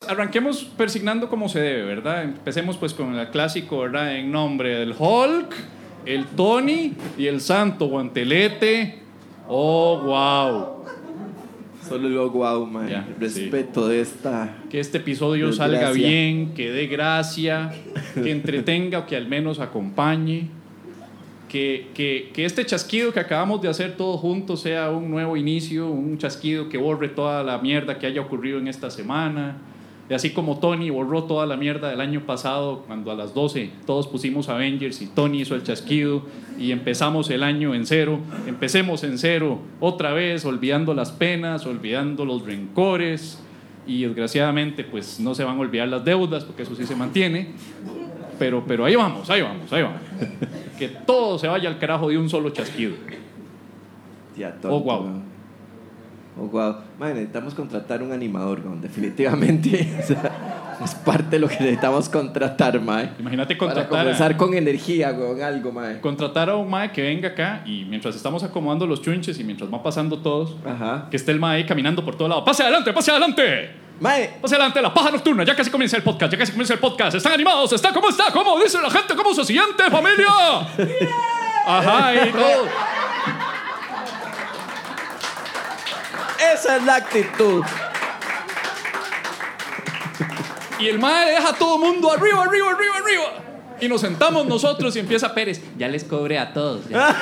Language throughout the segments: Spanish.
arranquemos persignando como se debe, ¿verdad? Empecemos pues con el clásico, ¿verdad? En nombre del Hulk, el Tony y el Santo Guantelete. ¡Oh, wow! Solo lo guau, man. Ya, respeto de esta. Que este episodio desgracia. salga bien, que dé gracia, que entretenga o que al menos acompañe. Que este chasquido que acabamos de hacer todos juntos sea un nuevo inicio, un chasquido que borre toda la mierda que haya ocurrido en esta semana. Y así como Tony borró toda la mierda del año pasado, cuando a las 12 todos pusimos Avengers y Tony hizo el chasquido y empezamos el año en cero, empecemos en cero otra vez, olvidando las penas, olvidando los rencores, y desgraciadamente pues no se van a olvidar las deudas, porque eso sí se mantiene, pero ahí vamos. Que todo se vaya al carajo de un solo chasquido. Ya, tonto, Oh, wow. man. Oh, wow. Man, necesitamos contratar un animador, man, definitivamente. O sea, es parte de lo que necesitamos contratar, man. Imagínate Para comenzar con energía, con algo, man. contratar a un mae que venga acá y mientras estamos acomodando los chunches y mientras van pasando todos, Ajá. que esté el mae ahí caminando por todo lado. ¡Pase adelante, pase adelante! Mae, Pase adelante, la paja nocturna, ya casi comienza el podcast, ¿están animados? ¿Cómo está? ¿Cómo dice la gente? ¿Cómo se siente, familia? Ajá, y todo. esa es la actitud. Y el mae deja a todo mundo arriba. Y nos sentamos nosotros y empieza Pérez. Ya les cobré a todos. Ya,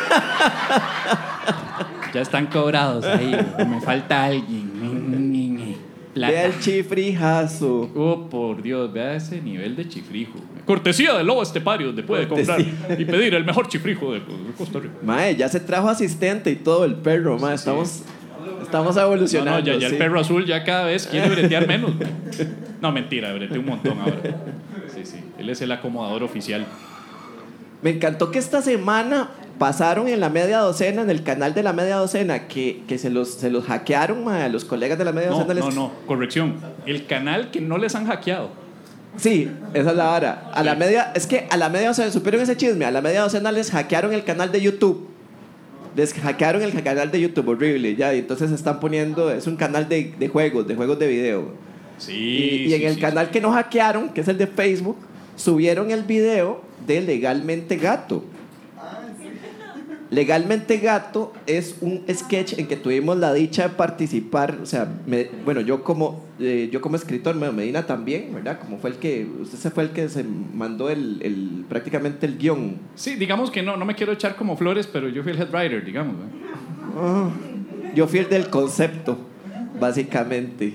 ya están cobrados ahí. Me falta alguien. Vea el chifrijazo. Oh, por Dios, vea ese nivel de chifrijo. Cortesía del Lobo Estepario, donde puede comprar y pedir el mejor chifrijo de Costa Rica. Mae, ya se trajo asistente y todo el perro, mae. Estamos evolucionando. No, ya el perro azul ya cada vez quiere bretear menos. No, mentira, bretea un montón ahora. Sí. Él es el acomodador oficial. Me encantó que esta semana pasaron en la media docena, en el canal de la media docena, que se los hackearon, mae, a los colegas de la media docena. No, corrección. El canal que no les han hackeado. Sí, esa es la vara. A la media, es que a la media docena, supieron ese chisme, a la media docena les hackearon el canal de YouTube. Les hackearon el canal de YouTube, horrible, ya. Y entonces están poniendo, es un canal de juegos de video. Sí. Y en el canal que no hackearon, que es el de Facebook, subieron el video de Legalmente Gato. Legalmente Gato es un sketch en que tuvimos la dicha de participar. O sea, yo como escritor, Medina también, ¿verdad? Como fue usted fue el que se mandó prácticamente el guión. Sí, digamos que no me quiero echar como flores, pero yo fui el head writer, digamos, ¿eh? Yo fui el del concepto, básicamente.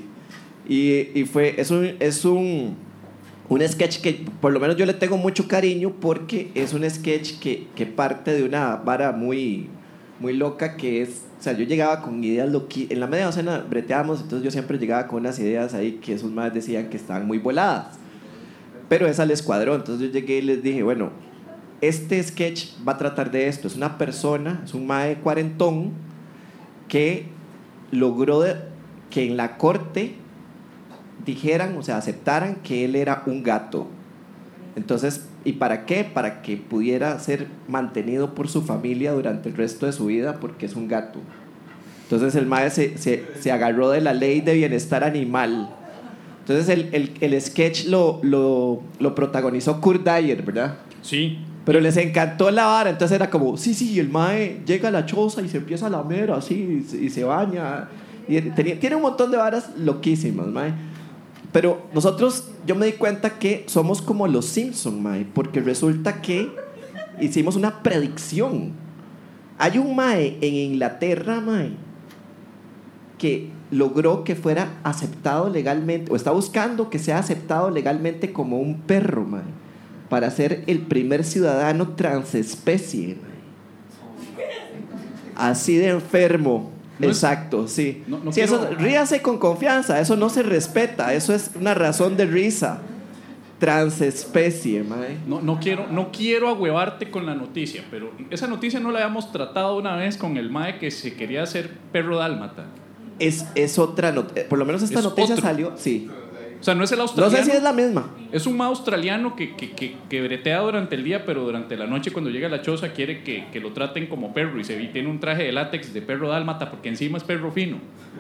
Es un sketch que por lo menos yo le tengo mucho cariño, porque es un sketch que parte de una vara muy, muy loca, que es, o sea, yo llegaba con ideas en la media docena breteábamos, entonces yo siempre llegaba con unas ideas ahí que esos más decían que estaban muy voladas, pero esa les cuadró. Entonces yo llegué y les dije, bueno, este sketch va a tratar de esto. Es una persona, es un mae cuarentón que logró que en la corte dijeran, o sea, aceptaran que él era un gato. Entonces, ¿y para qué? Para que pudiera ser mantenido por su familia durante el resto de su vida, porque es un gato. Entonces el mae se agarró de la ley de bienestar animal. Entonces el sketch lo protagonizó Kurt Dyer, ¿verdad? Sí. Pero les encantó la vara. Entonces era como, sí, el mae llega a la choza y se empieza a lamer así y se baña. Y tiene un montón de varas loquísimas, mae. Pero yo me di cuenta que somos como los Simpsons, mae, porque resulta que hicimos una predicción. Hay un mae en Inglaterra, mae, que logró que fuera aceptado legalmente, o está buscando que sea aceptado legalmente como un perro, mae, para ser el primer ciudadano transespecie, mae. Así de enfermo. No. Exacto, sí. No sí, quiero... eso, ríase con confianza, eso no se respeta, eso es una razón de risa. Transespecie, mae. No quiero ahuevarte con la noticia, pero esa noticia no la habíamos tratado una vez con el mae que se quería hacer perro dálmata. Es otra noticia, por lo menos esta noticia salió, sí. O sea, no es el australiano. No sé si es la misma. Es un mae australiano que bretea durante el día, pero durante la noche, cuando llega a la choza, quiere que lo traten como perro y tiene un traje de látex de perro dálmata porque encima es perro fino.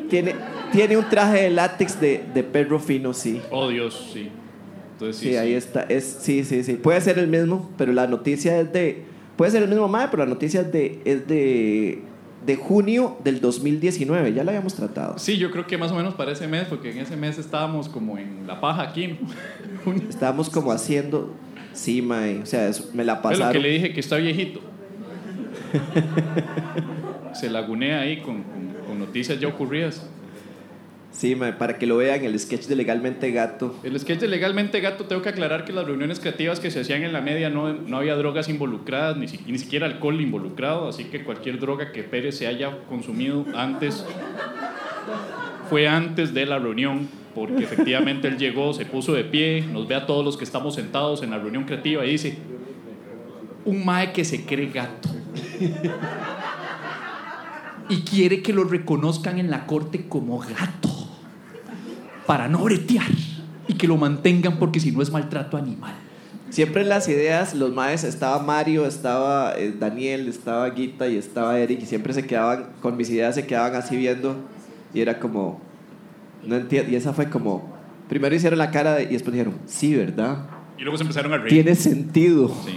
tiene un traje de látex de perro fino, sí. Oh, Dios, sí. Entonces, Sí, ahí está. Sí. Puede ser el mismo, pero la noticia es de... Puede ser el mismo mae, pero la noticia es de junio del 2019. Ya la habíamos tratado. Sí, yo creo que más o menos para ese mes, porque en ese mes estábamos como en la paja aquí, ¿no? Estábamos como haciendo... Sí, mae. O sea, me la Es pasaron. lo que le dije, que está viejito. Se lagunea ahí con noticias ya ocurridas. Sí, mae, para que lo vean, el sketch de Legalmente Gato. El sketch de Legalmente Gato, tengo que aclarar que las reuniones creativas que se hacían en la media no había drogas involucradas, ni siquiera alcohol involucrado, así que cualquier droga que Pérez se haya consumido antes fue antes de la reunión, porque efectivamente él llegó, se puso de pie, nos ve a todos los que estamos sentados en la reunión creativa y dice: un mae que se cree gato y quiere que lo reconozcan en la corte como gato para no bretear y que lo mantengan, porque si no es maltrato animal. Siempre en las ideas, los maes, estaba Mario, estaba Daniel, estaba Guita y estaba Eric, y siempre se quedaban, con mis ideas se quedaban así viendo, y era como, no entiendo, y esa fue como, primero hicieron la cara y después dijeron, sí, ¿verdad? Y luego se empezaron a reír. Tiene sentido. Sí.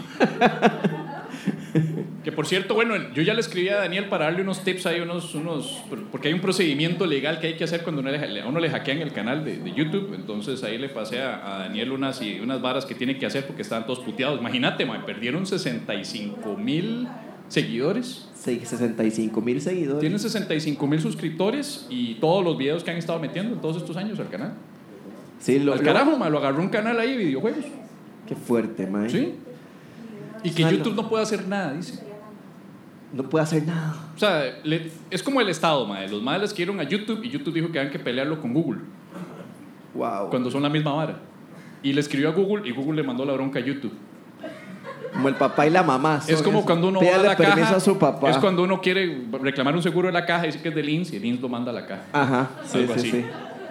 Que por cierto, bueno, yo ya le escribí a Daniel para darle unos tips ahí, porque hay un procedimiento legal que hay que hacer cuando a uno le hackean el canal de YouTube. Entonces ahí le pasé a Daniel unas varas que tiene que hacer porque estaban todos puteados. Imagínate, man, perdieron 65,000 seguidores. 65,000 seguidores. Tienen 65,000 suscriptores y todos los videos que han estado metiendo en todos estos años al canal. Sí, Al carajo, man, lo agarró un canal ahí de videojuegos. Qué fuerte, man. Sí. Y que YouTube no puede hacer nada, dice. No puede hacer nada. O sea, es como el Estado, madre. Los madres les quieren a YouTube y YouTube dijo que habían que pelearlo con Google. Wow. Cuando son la misma vara. Y le escribió a Google y Google le mandó la bronca a YouTube. Como el papá y la mamá. Es como cuando uno va a la permiso caja. A su papá. Es cuando uno quiere reclamar un seguro de la caja y dice que es del INSS y el INSS lo manda a la caja. Ajá, Algo así. sí.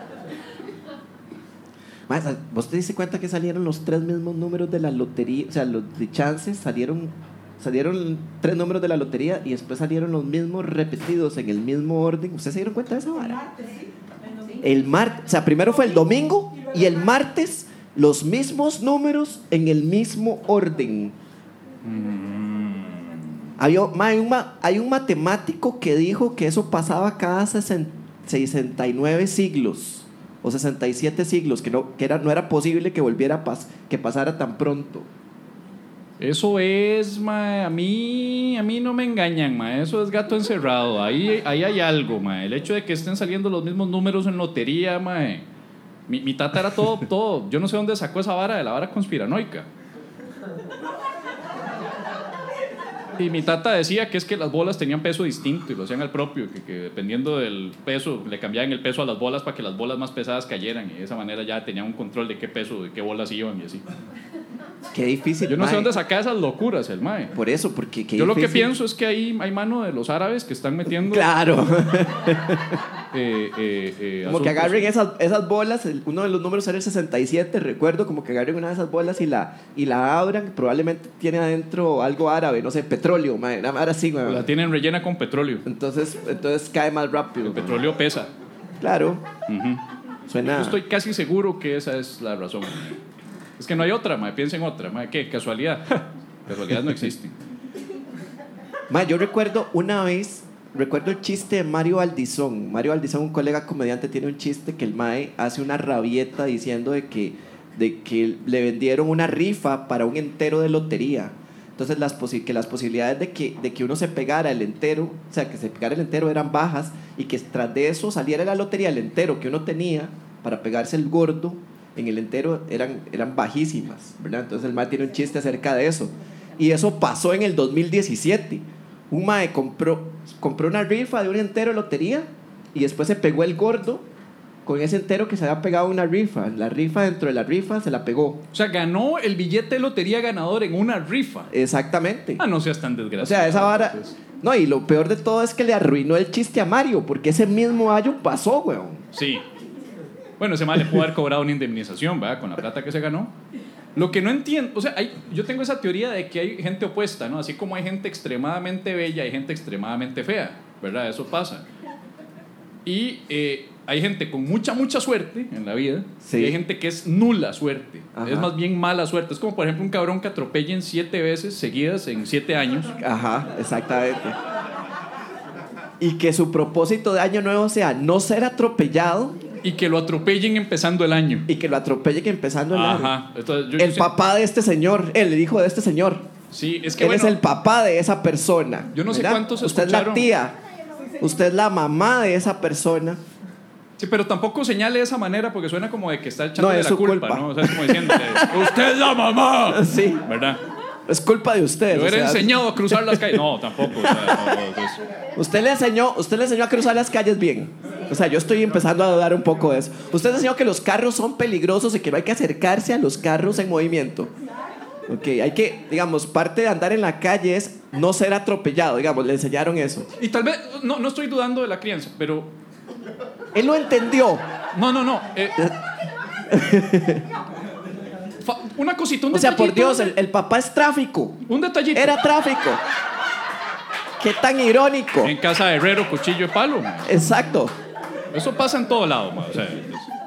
Más, ¿vos te diste cuenta que salieron los 3 mismos números de la lotería? O sea, los de chances salieron 3 números de la lotería y después salieron los mismos repetidos en el mismo orden. ¿Ustedes se dieron cuenta de esa vara? El martes, o sea, primero fue el domingo y el martes los mismos números en el mismo orden. Hay un matemático que dijo que eso pasaba cada 69 siglos o 67 siglos, que no era posible que volviera que pasara tan pronto. Eso es, ma, a mí no me engañan, ma, eso es gato encerrado. Ahí hay algo, ma. El hecho de que estén saliendo los mismos números en lotería, ma. Mi tata era todo. Yo no sé dónde sacó esa vara, de la vara conspiranoica. Y mi tata decía que es que las bolas tenían peso distinto y lo hacían al propio, que dependiendo del peso le cambiaban el peso a las bolas para que las bolas más pesadas cayeran, y de esa manera ya tenían un control de qué peso, de qué bolas iban y así. Qué difícil. Yo no sé dónde saca esas locuras el mae. Por eso, porque qué yo difícil. Lo que pienso es que ahí hay mano de los árabes que están metiendo. Claro. Como que agarren esas bolas, uno de los números era el 67, recuerdo, como que agarren una de esas bolas y la abran, probablemente tiene adentro algo árabe, no sé, petróleo, mae, ahora sí, güey. La tienen rellena con petróleo. Entonces cae más rápido. El petróleo pesa. Claro. Uh-huh. Suena. Yo estoy casi seguro que esa es la razón. Es que no hay otra, mae. Piensa en otra, mae. ¿Qué? Casualidad. Casualidades no existen. Mae, yo recuerdo el chiste de Mario Valdizón. Mario Valdizón, un colega comediante, tiene un chiste que el mae hace una rabieta diciendo de que le vendieron una rifa para un entero de lotería. Entonces las posibilidades de que uno se pegara el entero, o sea, que se pegara el entero eran bajas, y que tras de eso saliera la lotería el entero que uno tenía para pegarse el gordo en el entero eran bajísimas, ¿verdad? Entonces el mae tiene un chiste acerca de eso. Y eso pasó en el 2017. Un mae compró una rifa de un entero de lotería y después se pegó el gordo con ese entero que se había pegado una rifa. La rifa dentro de la rifa se la pegó. O sea, ganó el billete de lotería ganador en una rifa. Exactamente. No seas tan desgraciado. O sea, esa vara... No, y lo peor de todo es que le arruinó el chiste a Mario, porque ese mismo año pasó, weón. Sí. Bueno, ese mae le pudo haber cobrado una indemnización, ¿verdad? Con la plata que se ganó. Lo que no entiendo, o sea, yo tengo esa teoría de que hay gente opuesta, ¿no? Así como hay gente extremadamente bella, hay gente extremadamente fea, ¿verdad? Eso pasa. Y hay gente con mucha suerte en la vida. Sí. Y hay gente que es nula suerte. Ajá. Es más bien mala suerte. Es como, por ejemplo, un cabrón que atropellen 7 veces seguidas en 7 años. Ajá, exactamente. Y que su propósito de año nuevo sea no ser atropellado Y que lo atropellen empezando el año. y que lo atropellen empezando el año. Ajá. Entonces, El papá de este señor, el hijo de este señor. Sí, es que Él bueno, es el papá de esa persona. Yo no sé ¿verdad? cuántos Usted es la escucharon. tía. Usted es la mamá de esa persona. sí, pero tampoco señale de esa manera porque suena como de que está echándole No, es la su culpa, culpa. ¿no? O sea, es como diciendo, usted es la mamá. Sí, ¿Verdad? es culpa de usted. Yo o hubiera sea, enseñado a cruzar las calles. No, tampoco. O sea, no, pues, usted le enseñó a cruzar las calles bien. O sea, yo estoy empezando a dudar un poco de eso. Usted le enseñó que los carros son peligrosos y que no hay que acercarse a los carros en movimiento. Ok, hay que, digamos, parte de andar en la calle es no ser atropellado, digamos, le enseñaron eso. y tal vez, no estoy dudando de la crianza, pero Él lo entendió. no. Una cosita, un O sea, por detallito, Dios, el papá es tráfico. un detallito. Era tráfico. Qué tan irónico. En casa de herrero, cuchillo de palo, man. Exacto. Eso pasa en todo lado, man. O sea,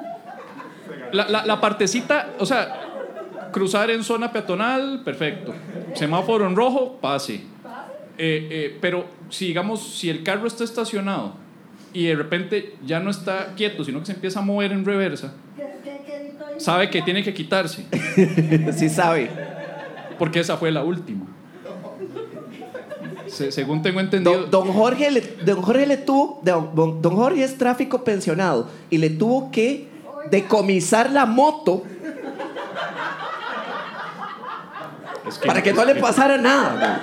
la partecita, o sea, cruzar en zona peatonal, perfecto. Semáforo en rojo, pase. Pero si el carro está estacionado y de repente ya no está quieto, sino que se empieza a mover en reversa, sabe que tiene que quitarse, Sí sabe. porque esa fue la última. Según tengo entendido. Don Jorge le tuvo. Don Jorge es tráfico pensionado y le tuvo que decomisar la moto es para que no le pasara nada.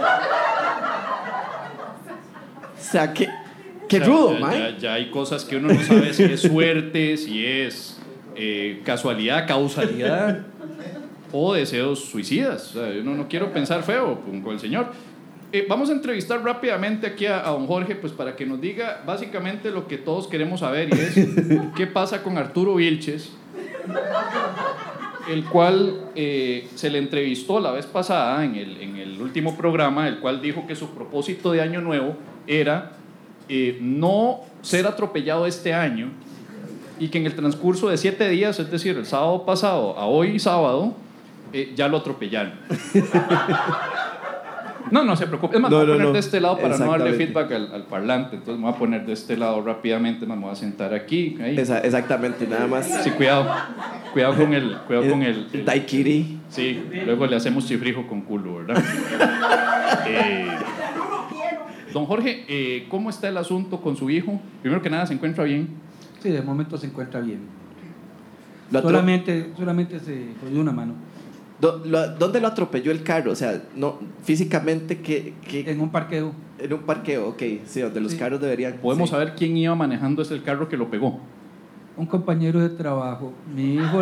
O sea, qué o sea, rudo, ya, mae. ya hay cosas que uno no sabe si es suerte, si es casualidad, causalidad o deseos suicidas. O sea, yo no quiero pensar feo con el señor. Vamos a entrevistar rápidamente aquí a don Jorge, pues para que nos diga básicamente lo que todos queremos saber, y es qué pasa con Arturo Vilches, el cual se le entrevistó la vez pasada en el último programa, el cual dijo que su propósito de año nuevo era no ser atropellado este año, y que en el transcurso de 7 días, es decir, el sábado pasado a hoy sábado, ya lo atropellaron. No se preocupe. Es más, me voy a poner de este lado para no darle feedback al parlante. Entonces me voy a poner de este lado rápidamente. Me voy a sentar aquí. Ahí. Exactamente, nada más. Sí, cuidado con el daiquiri. Sí, luego le hacemos chifrijo con culo, ¿verdad? Don Jorge, ¿cómo está el asunto con su hijo? Primero que nada, ¿se encuentra bien? Sí, de momento se encuentra bien. Solamente Solamente se jodió una mano. ¿Dónde lo atropelló el carro? O sea, no, físicamente, En un parqueo. en un parqueo, ok, sí, donde los carros deberían. ¿Podemos sí. saber quién iba manejando el carro que lo pegó? Un compañero de trabajo. Mi hijo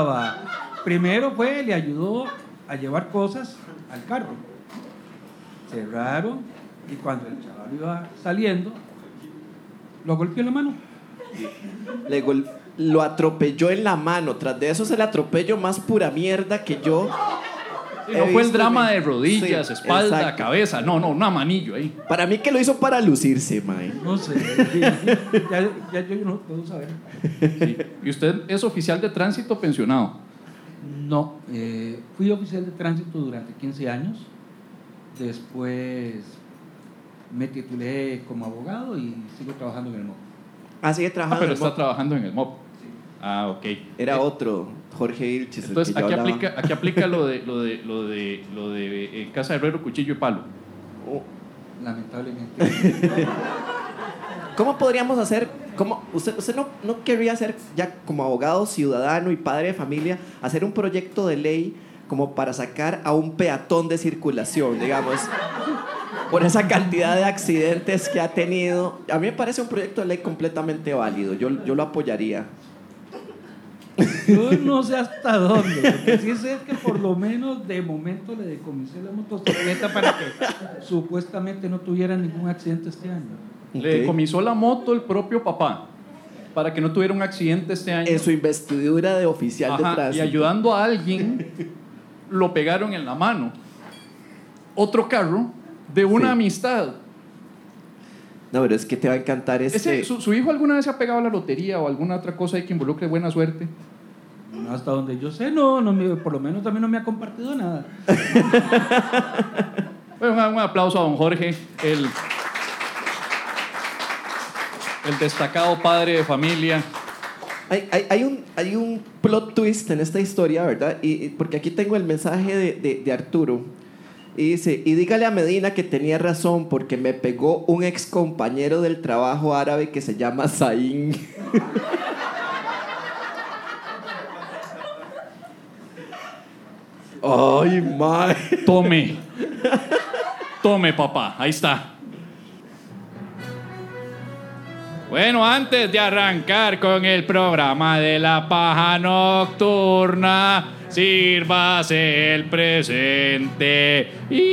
le ayudó a llevar cosas al carro. Cerraron y cuando el chaval iba saliendo, lo golpeó en la mano. Lo atropelló en la mano. Tras de eso es el atropello más pura mierda que yo. No fue el drama de rodillas, Sí, espalda, exacto. cabeza. No, un amanillo ahí. Para mí que lo hizo para lucirse, mae. No sé. ya yo no puedo saber. Sí. ¿Y usted es oficial de tránsito pensionado? No, fui oficial de tránsito durante 15 años. Después me titulé como abogado y sigo trabajando en el MOP. Sigue trabajando. Pero en el está MOP. trabajando en el MOP. Ah, ok. Era otro, Jorge Vilches. el Entonces, que yo aquí hablaba. aplica lo de casa de herrero, cuchillo y palo. Oh. Lamentablemente. ¿Cómo podríamos hacer? ¿Usted no querría hacer, ya como abogado, ciudadano y padre de familia, hacer un proyecto de ley como para sacar a un peatón de circulación, digamos, por esa cantidad de accidentes que ha tenido? A mí me parece un proyecto de ley completamente válido. Yo lo apoyaría. Yo no sé hasta dónde. Lo que sí sé es que por lo menos de momento le decomisé la motocicleta para que supuestamente no tuviera ningún accidente este año. Le Ok. decomisó la moto el propio papá para que no tuviera un accidente este año. En su investidura de oficial Ajá, de tránsito. y ayudando a alguien, lo pegaron en la mano. Otro carro de una Sí. amistad. No, pero es que te va a encantar ¿Su hijo alguna vez se ha pegado a la lotería o alguna otra cosa ahí que involucre buena suerte? Hasta donde yo sé, por lo menos también no me ha compartido nada. Bueno, un aplauso a don Jorge, el destacado padre de familia. Hay un plot twist en esta historia, ¿verdad? Porque aquí tengo el mensaje de Arturo. Y dice, y dígale a Medina que tenía razón porque me pegó un ex compañero del trabajo árabe que se llama Zain. Ay, mae. Tome, papá, ahí está. Bueno, antes de arrancar con el programa de la paja nocturna, sírvase el presente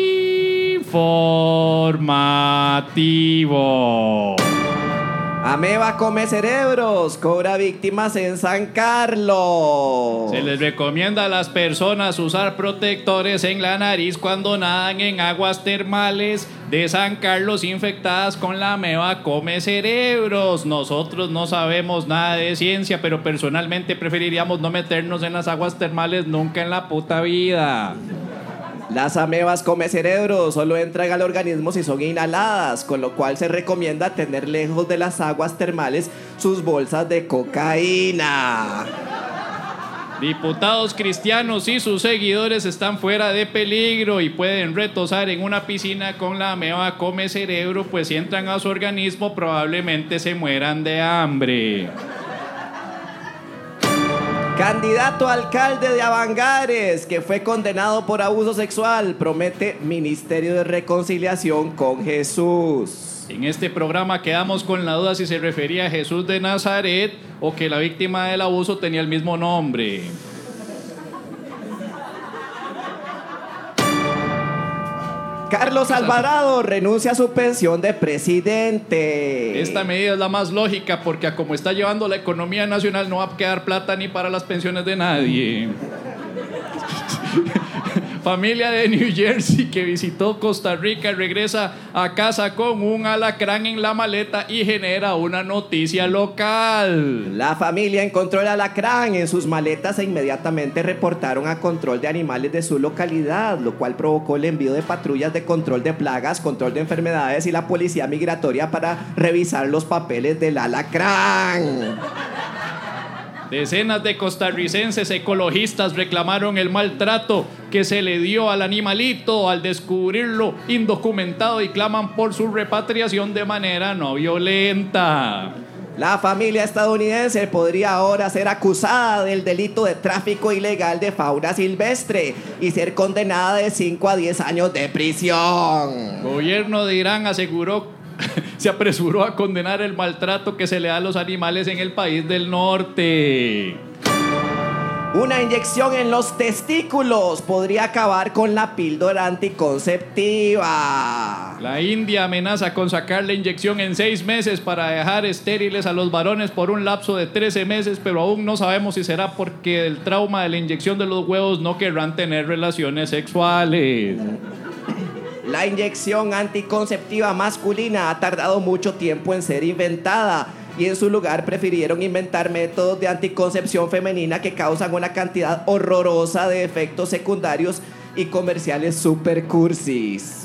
informativo. Ameba come cerebros, cobra víctimas en San Carlos. Se les recomienda a las personas usar protectores en la nariz cuando nadan en aguas termales de San Carlos infectadas con la ameba come cerebros. Nosotros no sabemos nada de ciencia, pero personalmente preferiríamos no meternos en las aguas termales nunca en la puta vida. Las amebas come cerebros solo entran al organismo si son inhaladas, con lo cual se recomienda tener lejos de las aguas termales sus bolsas de cocaína. Diputados cristianos y sus seguidores están fuera de peligro y pueden retosar en una piscina con la ameba come cerebro, pues si entran a su organismo probablemente se mueran de hambre. Candidato a alcalde de Avangares, que fue condenado por abuso sexual, promete ministerio de reconciliación con Jesús. En este programa quedamos con la duda si se refería a Jesús de Nazaret o que la víctima del abuso tenía el mismo nombre. Carlos Alvarado renuncia a su pensión de presidente. Esta medida es la más lógica porque a como está llevando la economía nacional no va a quedar plata ni para las pensiones de nadie. Familia de New Jersey que visitó Costa Rica regresa a casa con un alacrán en la maleta y genera una noticia local. La familia encontró el alacrán en sus maletas e inmediatamente reportaron a control de animales de su localidad, lo cual provocó el envío de patrullas de control de plagas, control de enfermedades y la policía migratoria para revisar los papeles del alacrán. Decenas de costarricenses ecologistas reclamaron el maltrato que se le dio al animalito al descubrirlo indocumentado y claman por su repatriación de manera no violenta. La familia estadounidense podría ahora ser acusada del delito de tráfico ilegal de fauna silvestre y ser condenada de 5 a 10 años de prisión. El gobierno de Irán se apresuró a condenar el maltrato que se le da a los animales en el país del norte. Una inyección en los testículos podría acabar con la píldora anticonceptiva. La India amenaza con sacar la inyección en 6 meses para dejar estériles a los varones por un lapso de 13 meses, pero aún no sabemos si será porque del trauma de la inyección de los huevos no querrán tener relaciones sexuales. La inyección anticonceptiva masculina ha tardado mucho tiempo en ser inventada y en su lugar prefirieron inventar métodos de anticoncepción femenina que causan una cantidad horrorosa de efectos secundarios y comerciales super cursis.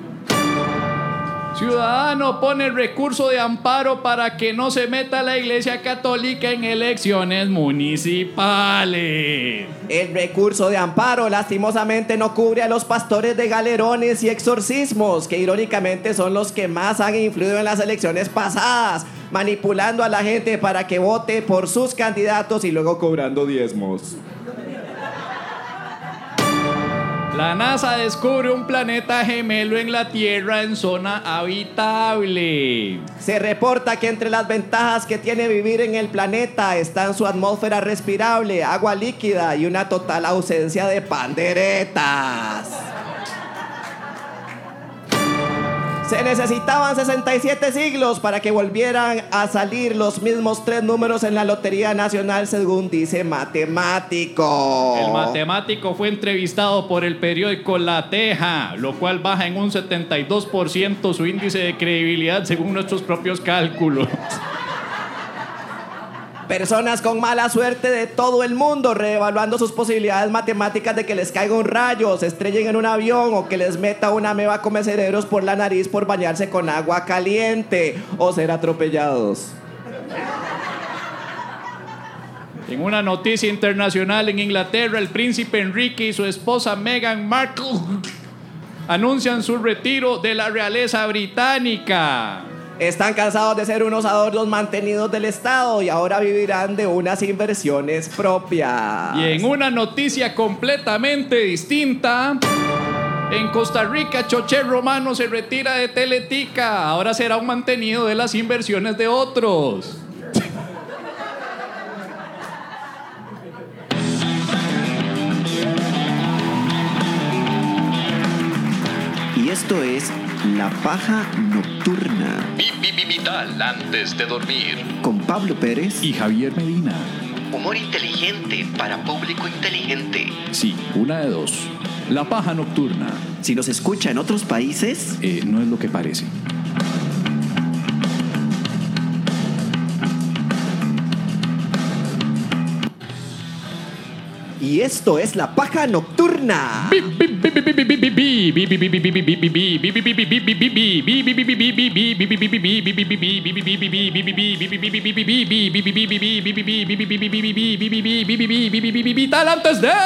Ciudadano pone recurso de amparo para que no se meta la Iglesia Católica en elecciones municipales. El recurso de amparo lastimosamente no cubre a los pastores de galerones y exorcismos, que irónicamente son los que más han influido en las elecciones pasadas, manipulando a la gente para que vote por sus candidatos y luego cobrando diezmos. La NASA descubre un planeta gemelo en la Tierra en zona habitable. Se reporta que entre las ventajas que tiene vivir en el planeta están su atmósfera respirable, agua líquida y una total ausencia de panderetas. Se necesitaban 67 siglos para que volvieran a salir los mismos 3 números en la Lotería Nacional, según dice matemático. El matemático fue entrevistado por el periódico La Teja, lo cual baja en un 72% su índice de credibilidad según nuestros propios cálculos. Personas con mala suerte de todo el mundo reevaluando sus posibilidades matemáticas de que les caiga un rayo, se estrellen en un avión o que les meta una ameba come cerebros por la nariz por bañarse con agua caliente o ser atropellados. En una noticia internacional en Inglaterra, el príncipe Enrique y su esposa Meghan Markle anuncian su retiro de la realeza británica. Están cansados de ser unos adornos mantenidos del Estado y ahora vivirán de unas inversiones propias. Y en una noticia completamente distinta, en Costa Rica, Choché Romano se retira de Teletica. Ahora será un mantenido de las inversiones de otros. Y esto es La Paja Nocturna. Vital antes de dormir. Con Pablo Pérez Y Javier Medina. Humor inteligente para público inteligente. Sí, una de dos. La paja nocturna. Si nos escucha en otros países, No es lo que parece. y esto es La Paja Nocturna. Vital antes de...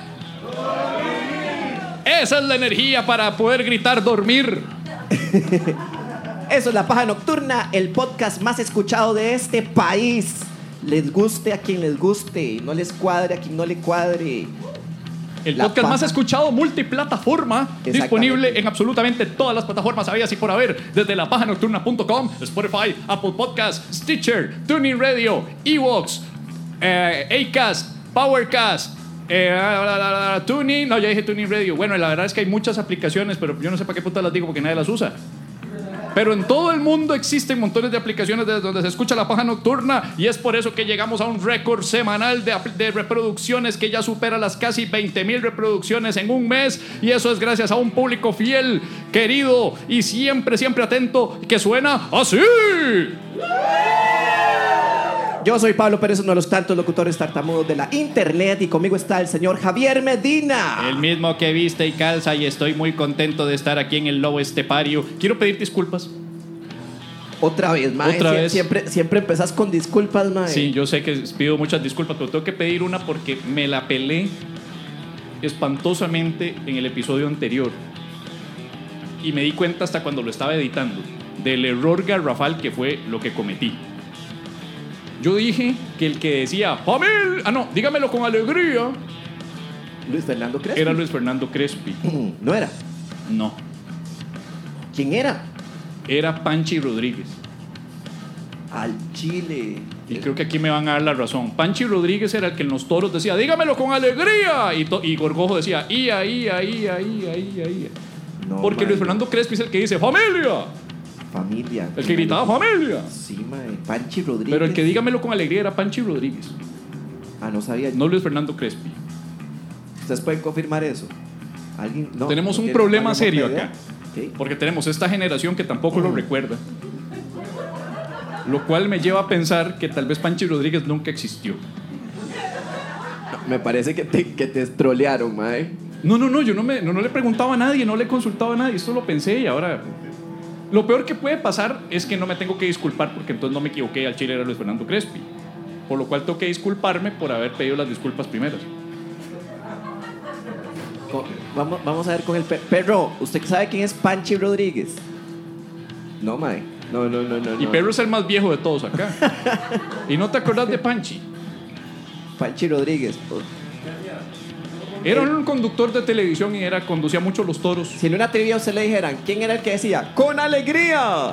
Esa es la energía para poder gritar dormir. Eso es La Paja Nocturna, el podcast más escuchado de este país. Les guste a quien les guste, no les cuadre a quien no le cuadre. El podcast más escuchado multiplataforma, disponible en absolutamente todas las plataformas habidas y por haber, desde lapajanocturna.com, Spotify, Apple Podcasts, Stitcher, TuneIn Radio, Evox, Acast, Powercast, TuneIn, no, ya dije TuneIn Radio. Bueno, la verdad es que hay muchas aplicaciones, pero yo no sé para qué puta las digo porque nadie las usa. Pero en todo el mundo existen montones de aplicaciones desde donde se escucha La Paja Nocturna, y es por eso que llegamos a un récord semanal de reproducciones que ya supera las casi 20,000 reproducciones en un mes, y eso es gracias a un público fiel, querido y siempre, siempre atento, que suena así. Yo soy Pablo Pérez, uno de los tantos locutores tartamudos de la internet, y conmigo está el señor Javier Medina. El mismo que viste y calza, y estoy muy contento de estar aquí en el Lobo Estepario. Quiero pedir disculpas. Otra vez, mae. Otra vez. Siempre empezás con disculpas, mae. Sí, yo sé que pido muchas disculpas, pero tengo que pedir una porque me la pelé espantosamente en el episodio anterior. Y me di cuenta hasta cuando lo estaba editando del error garrafal que fue lo que cometí. Yo dije que el que decía familia, no, dígamelo con alegría, Luis Fernando Crespi. era Luis Fernando Crespi. No era. No, ¿Quién era? era Panchi Rodríguez. Al Chile. Y creo que aquí me van a dar la razón. Panchi Rodríguez era el que en los toros decía dígamelo con alegría, y Gorgojo decía ahí. No, Porque mae. Luis Fernando Crespi es el que dice familia, Familia. el que gritaba familia. Sí, mae. Panchi Rodríguez. Pero el que dígamelo con alegría era Panchi Rodríguez, Ah, no sabía. no Luis Fernando Crespi. ¿Ustedes pueden confirmar eso? ¿Alguien? No. Tenemos ¿No un tiene problema alguna serio idea? acá. Ok. Porque tenemos esta generación que tampoco lo recuerda. Lo cual me lleva a pensar que tal vez Panchi Rodríguez nunca existió. Me parece que te trolearon, mae. No, yo no le preguntaba a nadie, no le consultaba a nadie. Esto lo pensé y ahora... Lo peor que puede pasar es que no me tengo que disculpar porque entonces no me equivoqué, al chile era Luis Fernando Crespi. Por lo cual tengo que disculparme por haber pedido las disculpas primeras. Vamos a ver con el perro. ¿Usted sabe quién es Panchi Rodríguez? No, mae. No. Y Perro es el más viejo de todos acá. ¿Y no te acordás de Panchi? Panchi Rodríguez. Era un conductor de televisión y conducía mucho los toros. Si en una trivia a usted le dijeran quién era el que decía ¡con alegría!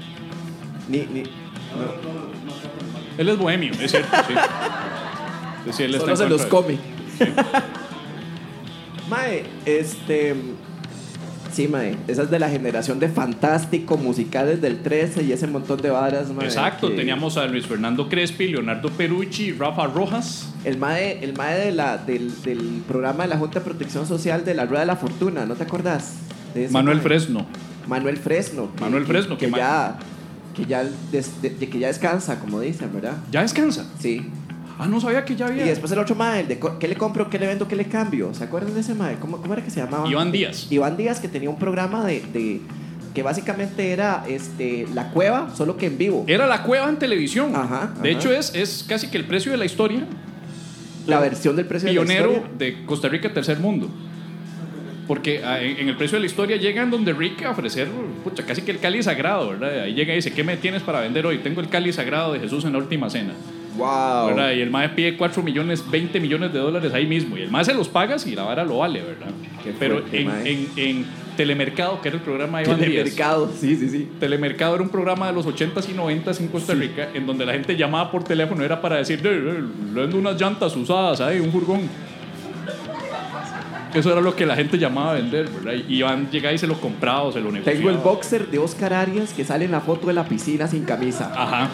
Él es bohemio, es cierto, sí. Sí, él está Solo en se los contra de- come. Mae, Sí, mae. Esa es de la generación de Fantástico, musicales del 13 y ese montón de varas, mae. Exacto, teníamos a Luis Fernando Crespi, Leonardo Perucci, Rafa Rojas. El mae del programa de la Junta de Protección Social de la Rueda de la Fortuna, ¿no te acordás? De ese Manuel mae. Fresno. Manuel Fresno. Que ya descansa, como dicen, ¿verdad? ¿Ya descansa? Sí. Ah, no sabía que ya había. Y después el otro mae, el de ¿qué le compro, qué le vendo, qué le cambio? ¿Se acuerdan de ese mae? ¿Cómo era que se llamaba? Iván Díaz. Iván Díaz, que tenía un programa de que básicamente era La Cueva, solo que en vivo. Era La Cueva en televisión. Ajá. De hecho, es casi que el precio de la historia. La versión del precio Pionero de la historia. de Costa Rica, tercer mundo. Porque en el precio de la historia llegan donde Rick a ofrecer casi que el cáliz sagrado, ¿verdad? Ahí llega y dice, ¿qué me tienes para vender hoy? Tengo el cáliz sagrado de Jesús en la última cena. Wow. ¿Verdad? Y el mae pide 4 millones, 20 millones de dólares ahí mismo. Y el mae se los pagas y la vara lo vale, ¿verdad? Qué Pero fuerte, en Telemercado, que era el programa de Iván Telemercado, Díaz. sí. Telemercado era un programa de los 80s y 90s en Costa Rica, en donde la gente llamaba por teléfono, era para decir, le vendo unas llantas usadas, un furgón. Eso era lo que la gente llamaba a vender, ¿verdad? Y Iván llegaba y se lo compraba o se lo negociaba. Tengo el boxer de Oscar Arias que sale en la foto de la piscina sin camisa. Ajá.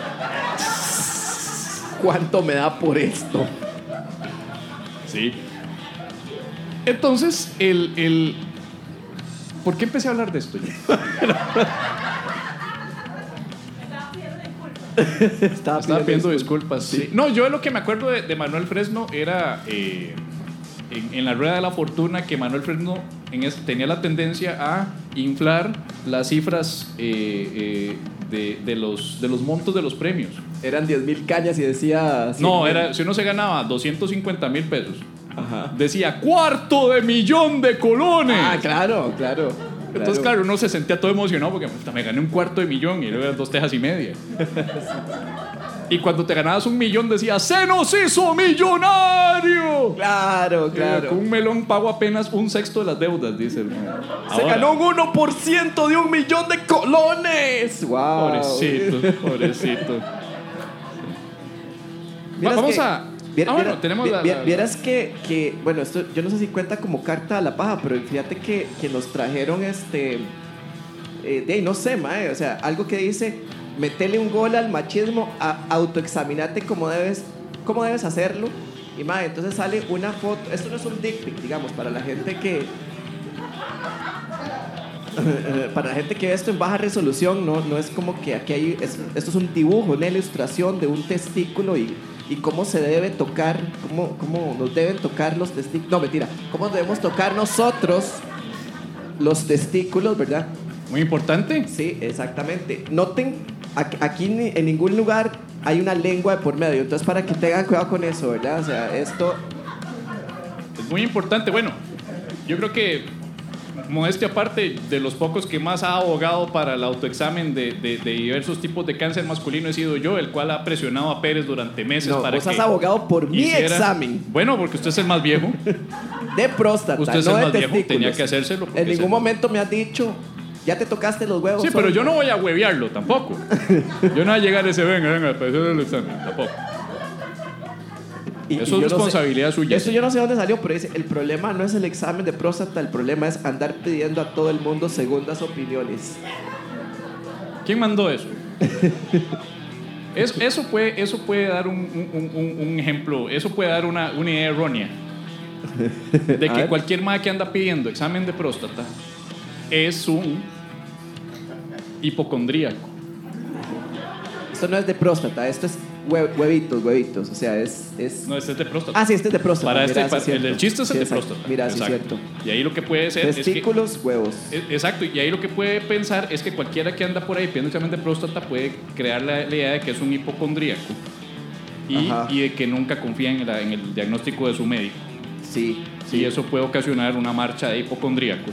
¿Cuánto me da por esto? Sí. Entonces, ¿por qué empecé a hablar de esto yo? Estaba pidiendo disculpas. Sí. No, yo lo que me acuerdo de Manuel Fresno era en la Rueda de la Fortuna, que Manuel Fresno tenía la tendencia a inflar las cifras de los montos de los premios. Eran 10,000 cañas y decía... No, si uno se ganaba 250,000 pesos, Ajá. decía $250,000 de colones. Ah, claro. Entonces, claro, uno se sentía todo emocionado porque me gané $250,000 y luego eran 2 tejas y media. Y cuando te ganabas $1,000,000 decía, ¡se nos hizo millonario! Claro. Con un melón pago apenas 1/6 de las deudas, dice el man. Se ganó un 1% de $1,000,000 de colones. Wow. Pobrecito. Vieras que bueno, esto yo no sé si cuenta como carta a la paja, pero fíjate que nos trajeron no sé, mae, o sea, algo que dice, metele un gol al machismo, autoexaminate cómo debes hacerlo. Y mae, entonces sale una foto, esto no es un dick pic, digamos, para la gente que ve esto en baja resolución, no es como que aquí hay, esto es un dibujo, una ilustración de un testículo y cómo se debe tocar, cómo nos deben tocar los testículos. No, mentira, cómo debemos tocar nosotros los testículos, ¿verdad? Muy importante. Sí, exactamente. Noten, aquí en ningún lugar hay una lengua de por medio, entonces para que tengan cuidado con eso, ¿verdad? O sea, esto... Es muy importante. Bueno, yo creo que, modestia aparte, de los pocos que más ha abogado para el autoexamen de diversos tipos de cáncer masculino he sido yo, el cual ha presionado a Pérez durante meses para vos que has abogado por mi examen. Bueno, porque usted es el más viejo. De próstata, usted es no el de más viejo, testículos. tenía que hacérselo. En ningún momento me has dicho, ya te tocaste los huevos. Sí, pero yo no voy a huevearlo tampoco. Yo no voy a llegar a ese, venga, para hacer el examen, tampoco. Eso es responsabilidad suya. Eso yo no sé dónde salió, pero dice, el problema no es el examen de próstata, el problema es andar pidiendo a todo el mundo segundas opiniones. ¿Quién mandó eso? Eso puede dar un ejemplo, eso puede dar una idea errónea de que cualquier madre que anda pidiendo examen de próstata es un hipocondríaco. Esto no es de próstata, esto es huevitos, o sea, es... No, este es de próstata. Ah, sí, este es de próstata. Para mira, el chiste es el de exacto. próstata. Mira, sí, cierto. Y ahí lo que puede ser testículos, es que, huevos. Exacto, y ahí lo que puede pensar es que cualquiera que anda por ahí pidiendo examen de próstata puede crear la idea de que es un hipocondríaco y de que nunca confía en el diagnóstico de su médico. Sí. Y eso puede ocasionar una marcha de hipocondríacos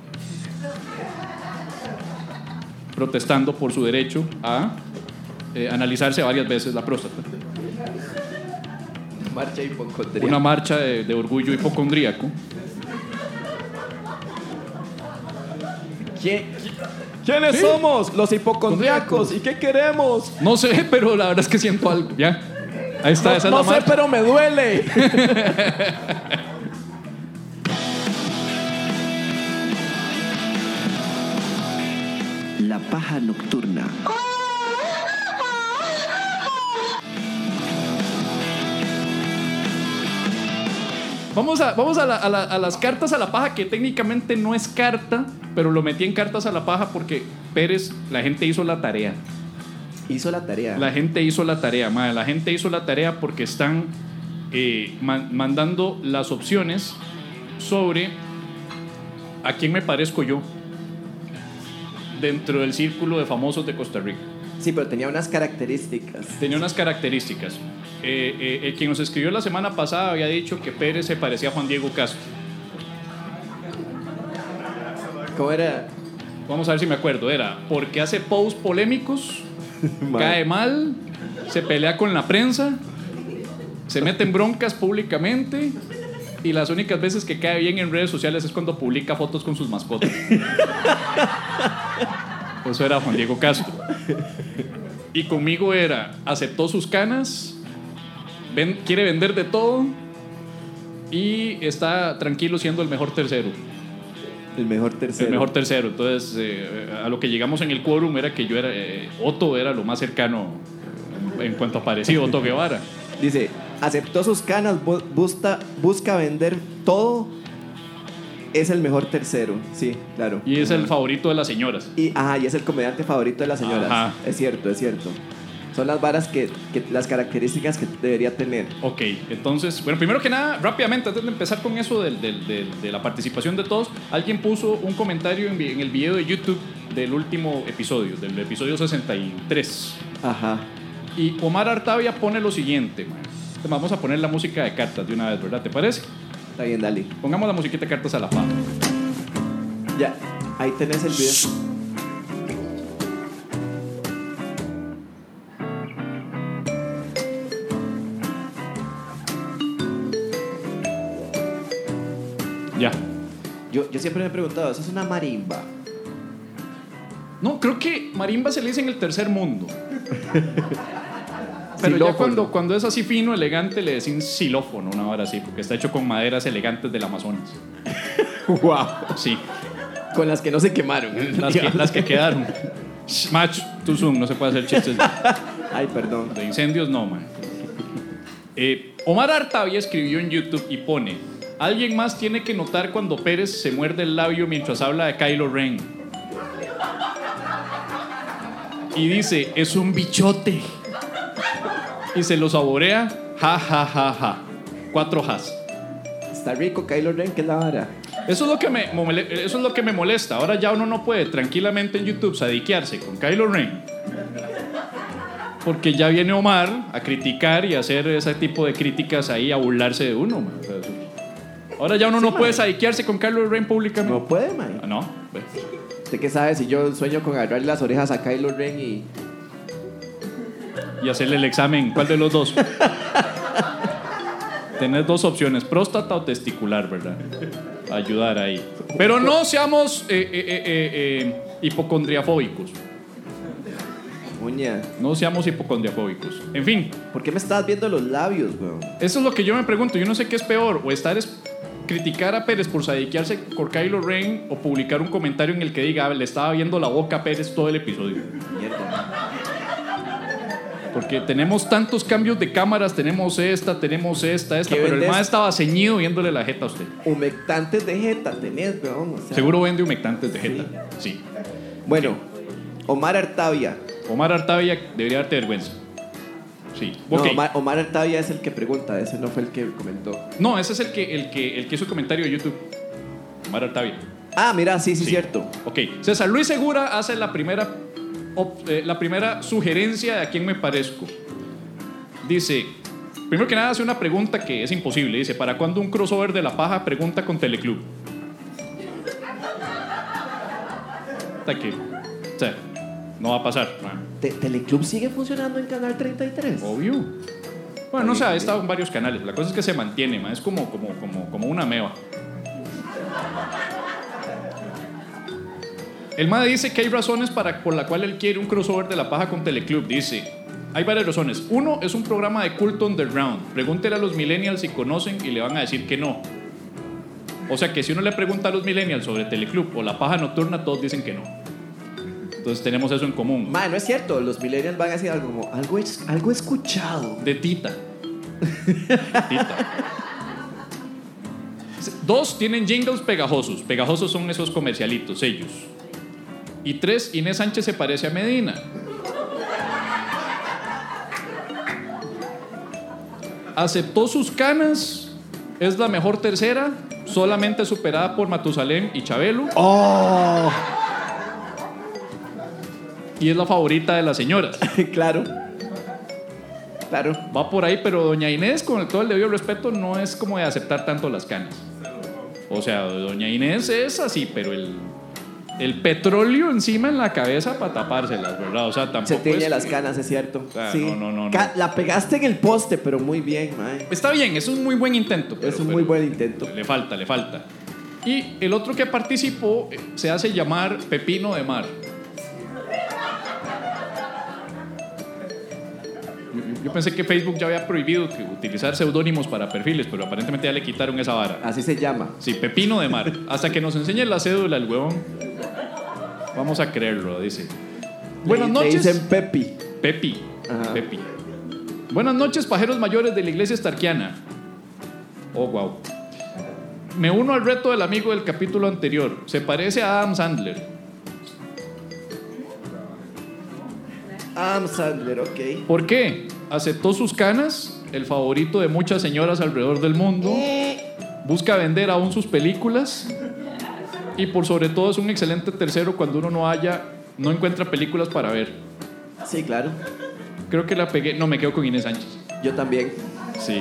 protestando por su derecho a analizarse varias veces la próstata. Marcha hipocondríaca. Una marcha de orgullo hipocondríaco. ¿Quiénes somos? Los hipocondríacos. ¿Y qué queremos? No sé, pero la verdad es que siento algo. Ya. Ahí está, esa es la marcha. No sé, pero me duele. paja nocturna. Vamos a las cartas a la paja, que técnicamente no es carta, pero lo metí en cartas a la paja porque Pérez, la gente hizo la tarea. Hizo la tarea. La gente hizo la tarea, madre. La gente hizo la tarea porque están mandando las opciones sobre a quién me parezco yo dentro del círculo de famosos de Costa Rica. Sí, pero tenía unas características. Tenía unas características. Quien nos escribió la semana pasada había dicho que Pérez se parecía a Juan Diego Castro. ¿Cómo era? Vamos a ver si me acuerdo. Era porque hace posts polémicos, cae mal, se pelea con la prensa, se mete en broncas públicamente, y las únicas veces que cae bien en redes sociales es cuando publica fotos con sus mascotas. Eso era Juan Diego Castro. Y conmigo era, aceptó sus canas, quiere vender de todo y está tranquilo siendo el mejor tercero. El mejor tercero. El mejor tercero. Entonces, a lo que llegamos en el quórum era que yo era, Otto era lo más cercano en cuanto a parecido, Otto Guevara. Dice, aceptó sus canas, busca vender todo, es el mejor tercero. Sí, claro. Y es el favorito de las señoras. Y es el comediante favorito de las señoras. Ajá. Es cierto. Son las varas las características que debería tener. Ok, entonces, bueno, primero que nada, rápidamente, antes de empezar con eso de la participación de todos, alguien puso un comentario en el video de YouTube del último episodio, del episodio 63. Ajá. Y Omar Artavia pone lo siguiente, man. Vamos a poner la música de cartas de una vez, ¿verdad? ¿Te parece? Está bien, dale. Pongamos la musiquita de cartas a la paja. Ya, ahí tenés el video. Ya. Yo siempre me he preguntado, ¿eso es una marimba? No, creo que marimba se le dice en el tercer mundo. Pero ya cuando es así fino, elegante, le decían xilófono, una hora así, porque está hecho con maderas elegantes del Amazonas. Wow. Sí. Con las que no se quemaron. Las que quedaron. Match, too soon, no se puede hacer chistes Ay, perdón. de incendios, no, man. Omar Artavia escribió en YouTube y pone: alguien más tiene que notar cuando Pérez se muerde el labio mientras habla de Kylo Ren. Y dice, es un bichote. Y se lo saborea, ja, ja, ja, ja. 4 jas. Está rico Kylo Ren, que es la vara. Eso es lo que me molesta. Ahora ya uno no puede tranquilamente en YouTube sadiquearse con Kylo Ren, porque ya viene Omar a criticar y a hacer ese tipo de críticas ahí, a burlarse de uno, man. Ahora ya uno no puede sadiquearse con Kylo Ren públicamente. No puede, man. No, pues. ¿Usted qué sabe si yo sueño con agarrarle las orejas a Kylo Ren y hacerle el examen? ¿Cuál de los dos? Tenés 2 opciones, próstata o testicular, ¿verdad? Ayudar ahí. Pero no seamos hipocondriafóbicos. Uña. No seamos hipocondriafóbicos. En fin. ¿Por qué me estás viendo los labios, weón? Eso es lo que yo me pregunto. Yo no sé qué es peor, o criticar a Pérez por sadiquearse por Kylo Ren, o publicar un comentario en el que diga, le estaba viendo la boca a Pérez todo el episodio. Mierda. Porque tenemos tantos cambios de cámaras, tenemos esta, pero el mae estaba ceñido viéndole la jeta a usted. Humectantes de jeta tenés, weón. O sea, seguro vende humectantes de jeta. Sí. Bueno, Omar Artavia. Omar Artavia debería darte vergüenza. Sí. Okay. No, Omar Artavia es el que pregunta, ese no fue el que comentó. No, ese es el que hizo el comentario de YouTube. Omar Artavia. Ah, mira, sí, cierto. Ok. César Luis Segura hace la primera sugerencia de a quién me parezco. Dice, primero que nada hace una pregunta que es imposible. Dice, ¿para cuándo un crossover de la paja? Pregunta con Teleclub. Hasta que, o sea, no va a pasar. ¿Teleclub sigue funcionando en Canal 33? Obvio. Bueno, no sé, ha estado en varios canales. La cosa es que se mantiene, man. Es como una meba. El MAD dice que hay razones por la cual él quiere un crossover de la paja con Teleclub. Dice, hay varias razones. 1, es un programa de culto underground. Pregúntele a los millennials si conocen y le van a decir que no. O sea que si uno le pregunta a los millennials sobre Teleclub o la paja nocturna, todos dicen que no. Entonces tenemos eso en común. Mae, no es cierto. Los millennials van a decir algo como, algo he escuchado. De Tita. Tita. 2, tienen jingles pegajosos. Pegajosos son esos comercialitos, ellos. Y 3, Inés Sánchez se parece a Medina. Aceptó sus canas. Es la mejor tercera, solamente superada por Matusalén y Chabelo. ¡Oh! Y es la favorita de las señoras. Claro. Claro. Va por ahí, pero doña Inés, con todo el debido respeto, no es como de aceptar tanto las canas. O sea, doña Inés es así, pero el petróleo encima en la cabeza para tapárselas, ¿verdad? O sea, tampoco Se tiñe es las que- canas, es cierto. Ah, Sí. no. La pegaste en el poste, pero muy bien, mae. Está bien, es un muy buen intento. Es un muy buen intento. Le falta. Y el otro que participó se hace llamar Pepino de Mar. Yo pensé que Facebook ya había prohibido utilizar seudónimos para perfiles, pero aparentemente ya le quitaron esa vara. Así se llama. Sí, Pepino de Mar. Hasta que nos enseñe la cédula el huevón. Vamos a creerlo, dice. Buenas Le noches. dicen Pepi. Pepi. Ajá. Pepi. Buenas noches, pajeros mayores de la iglesia estarquiana. Oh, wow. Me uno al reto del amigo del capítulo anterior. Se parece a Adam Sandler. Adam Sandler, ok. ¿Por qué? Aceptó sus canas, el favorito de muchas señoras alrededor del mundo. Busca vender aún sus películas. Y por sobre todo es un excelente tercero cuando uno no encuentra películas para ver. Sí, claro. Creo que la pegué. No, me quedo con Inés Sánchez. Yo también. Sí.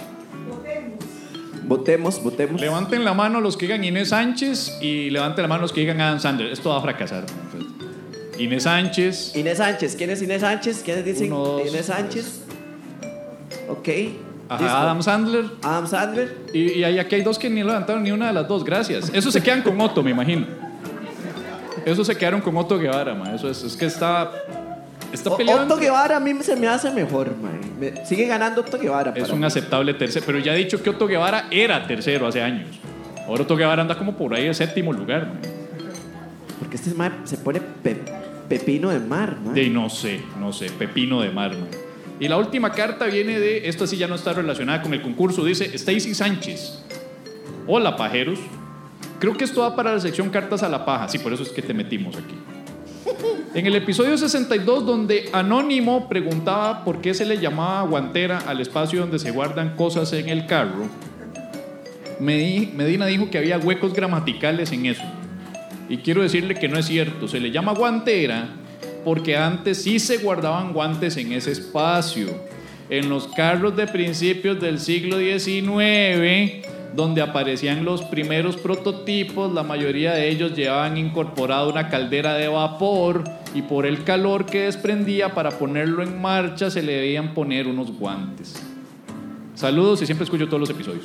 Votemos. Levanten la mano los que digan Inés Sánchez y levanten la mano los que digan Adam Sandler. Esto va a fracasar. Inés Sánchez. Inés Sánchez. ¿Quién es Inés Sánchez? ¿Quiénes dicen 1, 2, Inés Sánchez? Ok. Ajá, Listo. Adam Sandler. Adam Sandler. Y aquí hay dos que ni levantaron ni una de las dos, gracias. Esos se quedan con Otto, me imagino. Esos se quedaron con Otto Guevara, ma. Eso es que está peleado. Otto Guevara a mí se me hace mejor, man. Sigue ganando Otto Guevara. Es para un mí. aceptable tercero. Pero ya he dicho que Otto Guevara era tercero hace años. Ahora Otto Guevara anda como por ahí en séptimo lugar, ma. Porque este man se pone Pepino de Mar, man. De no sé, Pepino de Mar, ma. Y la última carta viene de, esta sí ya no está relacionada con el concurso, dice Stacy Sánchez. Hola, pajeros. Creo que esto va para la sección Cartas a la Paja. Sí, por eso es que te metimos aquí. En el episodio 62, donde Anónimo preguntaba por qué se le llamaba guantera al espacio donde se guardan cosas en el carro, Medina dijo que había huecos gramaticales en eso. Y quiero decirle que no es cierto. Se le llama guantera porque antes sí se guardaban guantes en ese espacio. En los carros de principios del siglo XIX, donde aparecían los primeros prototipos, la mayoría de ellos llevaban incorporada una caldera de vapor y por el calor que desprendía para ponerlo en marcha se le debían poner unos guantes. Saludos y siempre escucho todos los episodios.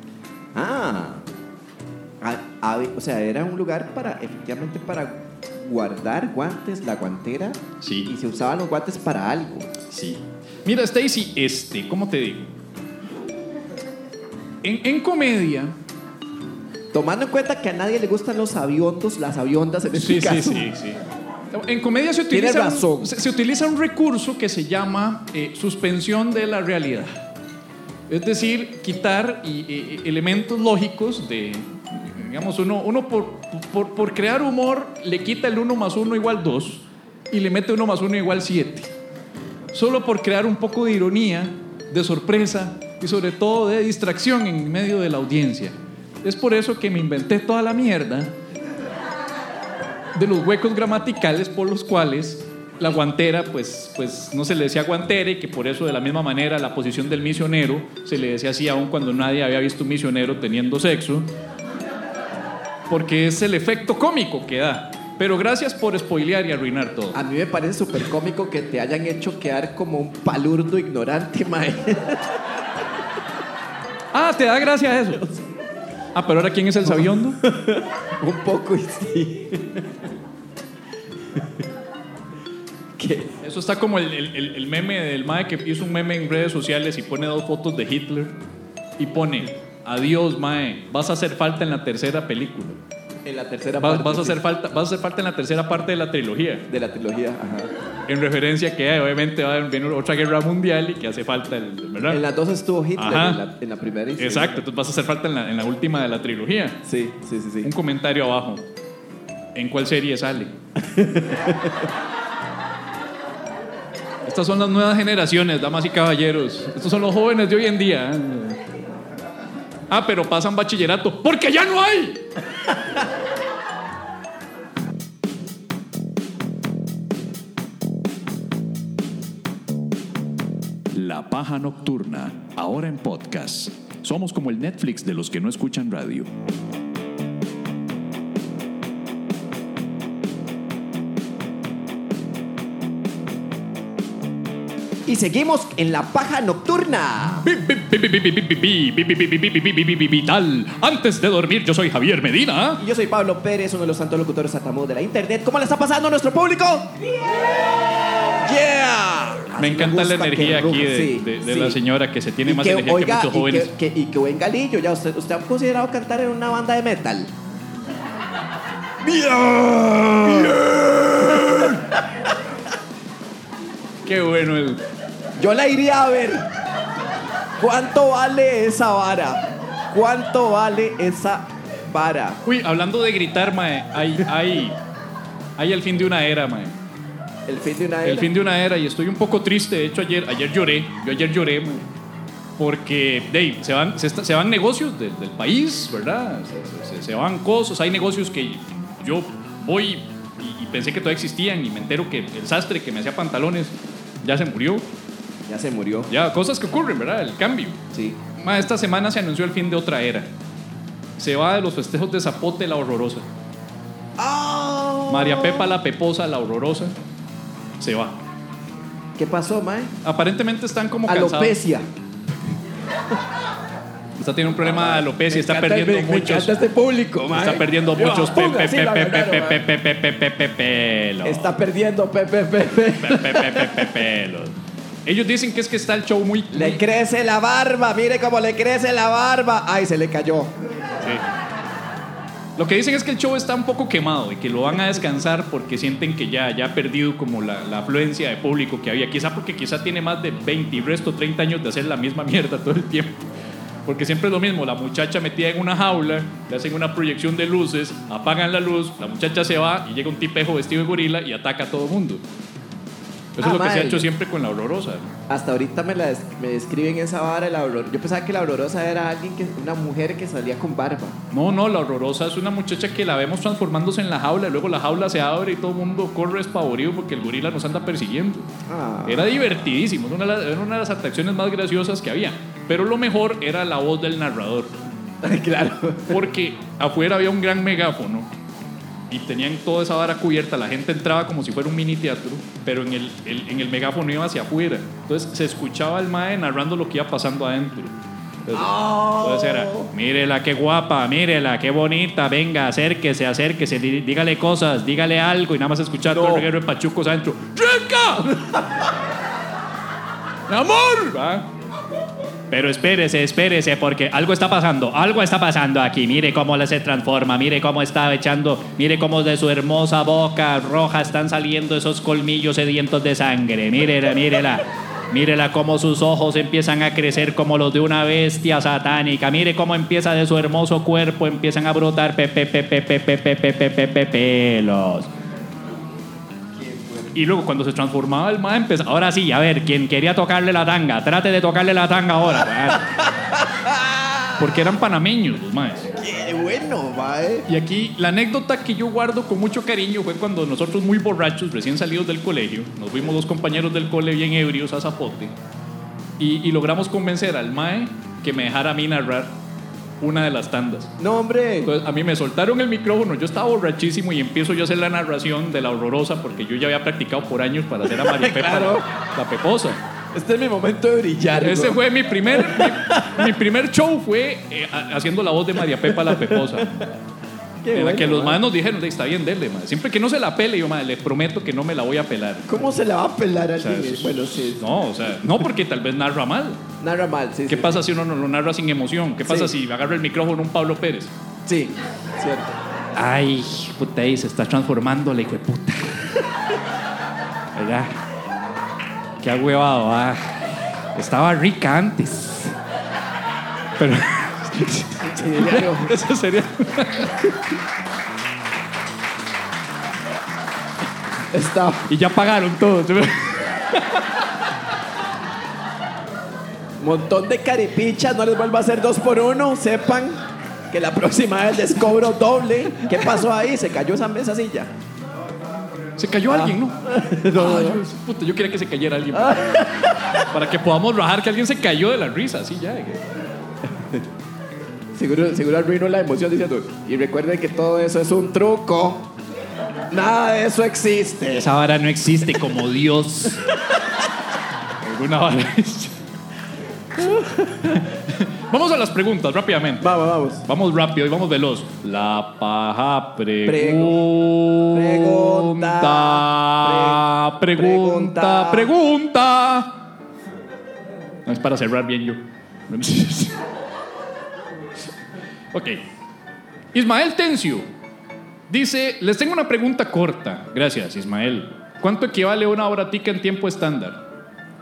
O sea, era un lugar efectivamente para guardar guantes, la guantera. Sí. Y se usaban los guantes para algo. Sí. Mira, Stacy, ¿cómo te digo? En comedia. Tomando en cuenta que a nadie le gustan los aviondos, las aviondas en este caso. Sí. En comedia se Tienes utiliza, razón. se utiliza un recurso que se llama suspensión de la realidad. Es decir, quitar elementos lógicos de... Digamos, uno por crear humor le quita el 1 más 1 igual 2 y le mete 1 más 1 igual 7. Solo por crear un poco de ironía, de sorpresa y sobre todo de distracción en medio de la audiencia. Es por eso que me inventé toda la mierda de los huecos gramaticales por los cuales la guantera pues no se le decía guantera y que por eso de la misma manera la posición del misionero se le decía así aún cuando nadie había visto un misionero teniendo sexo, porque es el efecto cómico que da. Pero gracias por spoilear y arruinar todo. A mí me parece súper cómico que te hayan hecho quedar como un palurdo ignorante, mae. Ah, ¿te da gracia eso? Ah, pero ahora ¿quién es el sabiondo? Un poco, y sí. ¿Qué? Eso está como el meme del mae que hizo un meme en redes sociales y pone 2 fotos de Hitler y pone: adiós, mae, vas a hacer falta en la tercera película. En la tercera Vas parte. a hacer falta en la tercera parte de la trilogía. De la trilogía, ajá. En referencia a que obviamente va a venir otra guerra mundial y que hace falta ¿verdad? En las dos estuvo Hitler, Ajá. en la primera y Exacto, entonces vas a hacer falta en la última de la trilogía. Sí. Un comentario abajo. ¿En cuál serie sale? Estas son las nuevas generaciones, damas y caballeros. Estos son los jóvenes de hoy en día. Pero pasan bachillerato. ¡Porque ya no hay! La Paja Nocturna, ahora en podcast. Somos como el Netflix de los que no escuchan radio. Y seguimos en la paja nocturna. Vital. Antes de dormir, yo soy Javier Medina. Y yo soy Pablo Pérez, uno de los santos locutores atamudos de la internet. ¿Cómo le está pasando a nuestro público? ¡Yeah! Me encanta la gusta energía que aquí de la señora que se tiene más energía que muchos jóvenes. Y que buen galillo. Ya usted ha considerado cantar en una banda de metal. Qué bueno el... Yo la iría a ver. ¿Cuánto vale esa vara? ¿Cuánto vale esa vara? Uy, hablando de gritar, mae, hay el fin de una era, mae. El fin de una era. El fin de una era, y estoy un poco triste. De hecho, ayer lloré. Yo ayer lloré, mae, porque se van negocios del país, ¿verdad? Se van cosas. Hay negocios que yo voy y pensé que todavía existían, y me entero que el sastre que me hacía pantalones ya se murió. Ya se murió. Ya, cosas que ocurren, ¿verdad? El cambio. Sí. Ma, esta semana se anunció el fin de otra era. Se va de los festejos de Zapote la Horrorosa. Oh. María Pepa la Peposa, la Horrorosa, se va. ¿Qué pasó, mae? Aparentemente están como cansados. Alopecia. Está teniendo un problema de alopecia, está perdiendo Me muchos. encanta este público, mae. Está perdiendo muchos pelos. Está perdiendo pelos. Ellos dicen que es que está el show muy... Le crece la barba, mire cómo le crece la barba. Ay, se le cayó. Sí. Lo que dicen es que el show está un poco quemado y que lo van a descansar porque sienten que ya ha perdido como la afluencia de público que había. Quizá porque tiene más de 20 y resto 30 años de hacer la misma mierda todo el tiempo. Porque siempre es lo mismo, la muchacha metida en una jaula, le hacen una proyección de luces, apagan la luz, la muchacha se va y llega un tipejo vestido de gorila y ataca a todo el mundo. Eso es lo que se ha hecho siempre con la Horrorosa. Hasta ahorita me describen esa vara de la Horrorosa. Yo pensaba que la Horrorosa era una mujer que salía con barba. No, la Horrorosa es una muchacha que la vemos transformándose en la jaula y luego la jaula se abre y todo el mundo corre espavorido porque el gorila nos anda persiguiendo. Era divertidísimo, era una de las atracciones más graciosas que había. Pero lo mejor era la voz del narrador. Claro. Porque afuera había un gran megáfono y tenían toda esa vara cubierta. La gente entraba como si fuera un mini teatro, pero en el megáfono iba hacia afuera. Entonces se escuchaba el mae narrando lo que iba pasando adentro. Entonces era: mírela qué guapa, mírela qué bonita, venga, acérquese, dígale cosas, dígale algo. Y nada más escuchar todo el reguero de pachucos adentro. ¡Rica! ¡Mi amor! ¿Va? Pero espérese, porque algo está pasando aquí. Mire cómo se transforma, mire cómo está echando, mire cómo de su hermosa boca roja están saliendo esos colmillos sedientos de sangre. Mírela cómo sus ojos empiezan a crecer como los de una bestia satánica. Mire cómo empieza de su hermoso cuerpo, empiezan a brotar pelos. Y luego cuando se transformaba el mae empezaba, ahora sí, a ver, quien quería tocarle la tanga, trate de tocarle la tanga ahora. Porque eran panameños los maes. Qué bueno, mae. Y aquí la anécdota que yo guardo con mucho cariño fue cuando nosotros, muy borrachos, recién salidos del colegio, nos fuimos 2 compañeros del cole bien ebrios a Zapote y logramos convencer al mae que me dejara a mí narrar una de las tandas. No, hombre. Entonces a mí me soltaron el micrófono, yo estaba borrachísimo y empiezo yo a hacer la narración de la Horrorosa porque yo ya había practicado por años para hacer a María Pepa la Peposa. Este es mi momento de brillar. Ese fue mi primer show, fue haciendo la voz de María Pepa la Peposa. En la que los maes nos dijeron: está bien, dele, mae. Siempre que no se la pele, yo, mae, le prometo que no me la voy a pelar. ¿Cómo se la va a pelar a alguien? Bueno, sí. No, porque tal vez narra mal. Narra mal, sí. ¿Qué pasa si uno no lo narra sin emoción? ¿Qué pasa si agarra el micrófono un Pablo Pérez? Sí, cierto. Ay, puta, ahí se está transformando la hijo de puta. ¿Verdad? Qué huevado, ah. Estaba rica antes. Pero. Eso sería. Está. Y ya pagaron todo. Montón de caripichas, no les vuelvo a hacer 2 por 1. Sepan que la próxima vez les cobro doble. ¿Qué pasó ahí? Se cayó esa silla. Se cayó alguien, ¿no? Puta, yo quería que se cayera alguien. Para que podamos rajar que alguien se cayó de la risa, así ya. Seguro arruinó la emoción diciendo, y recuerden que todo eso es un truco. Nada de eso existe. Esa vara no existe como Dios. Alguna vara. Vamos a las preguntas rápidamente. Vamos. Vamos rápido y vamos veloz. La paja pregunta. No es para cerrar bien yo. Ok. Ismael Tencio dice: les tengo una pregunta corta. Gracias, Ismael. ¿Cuánto equivale una hora tica en tiempo estándar?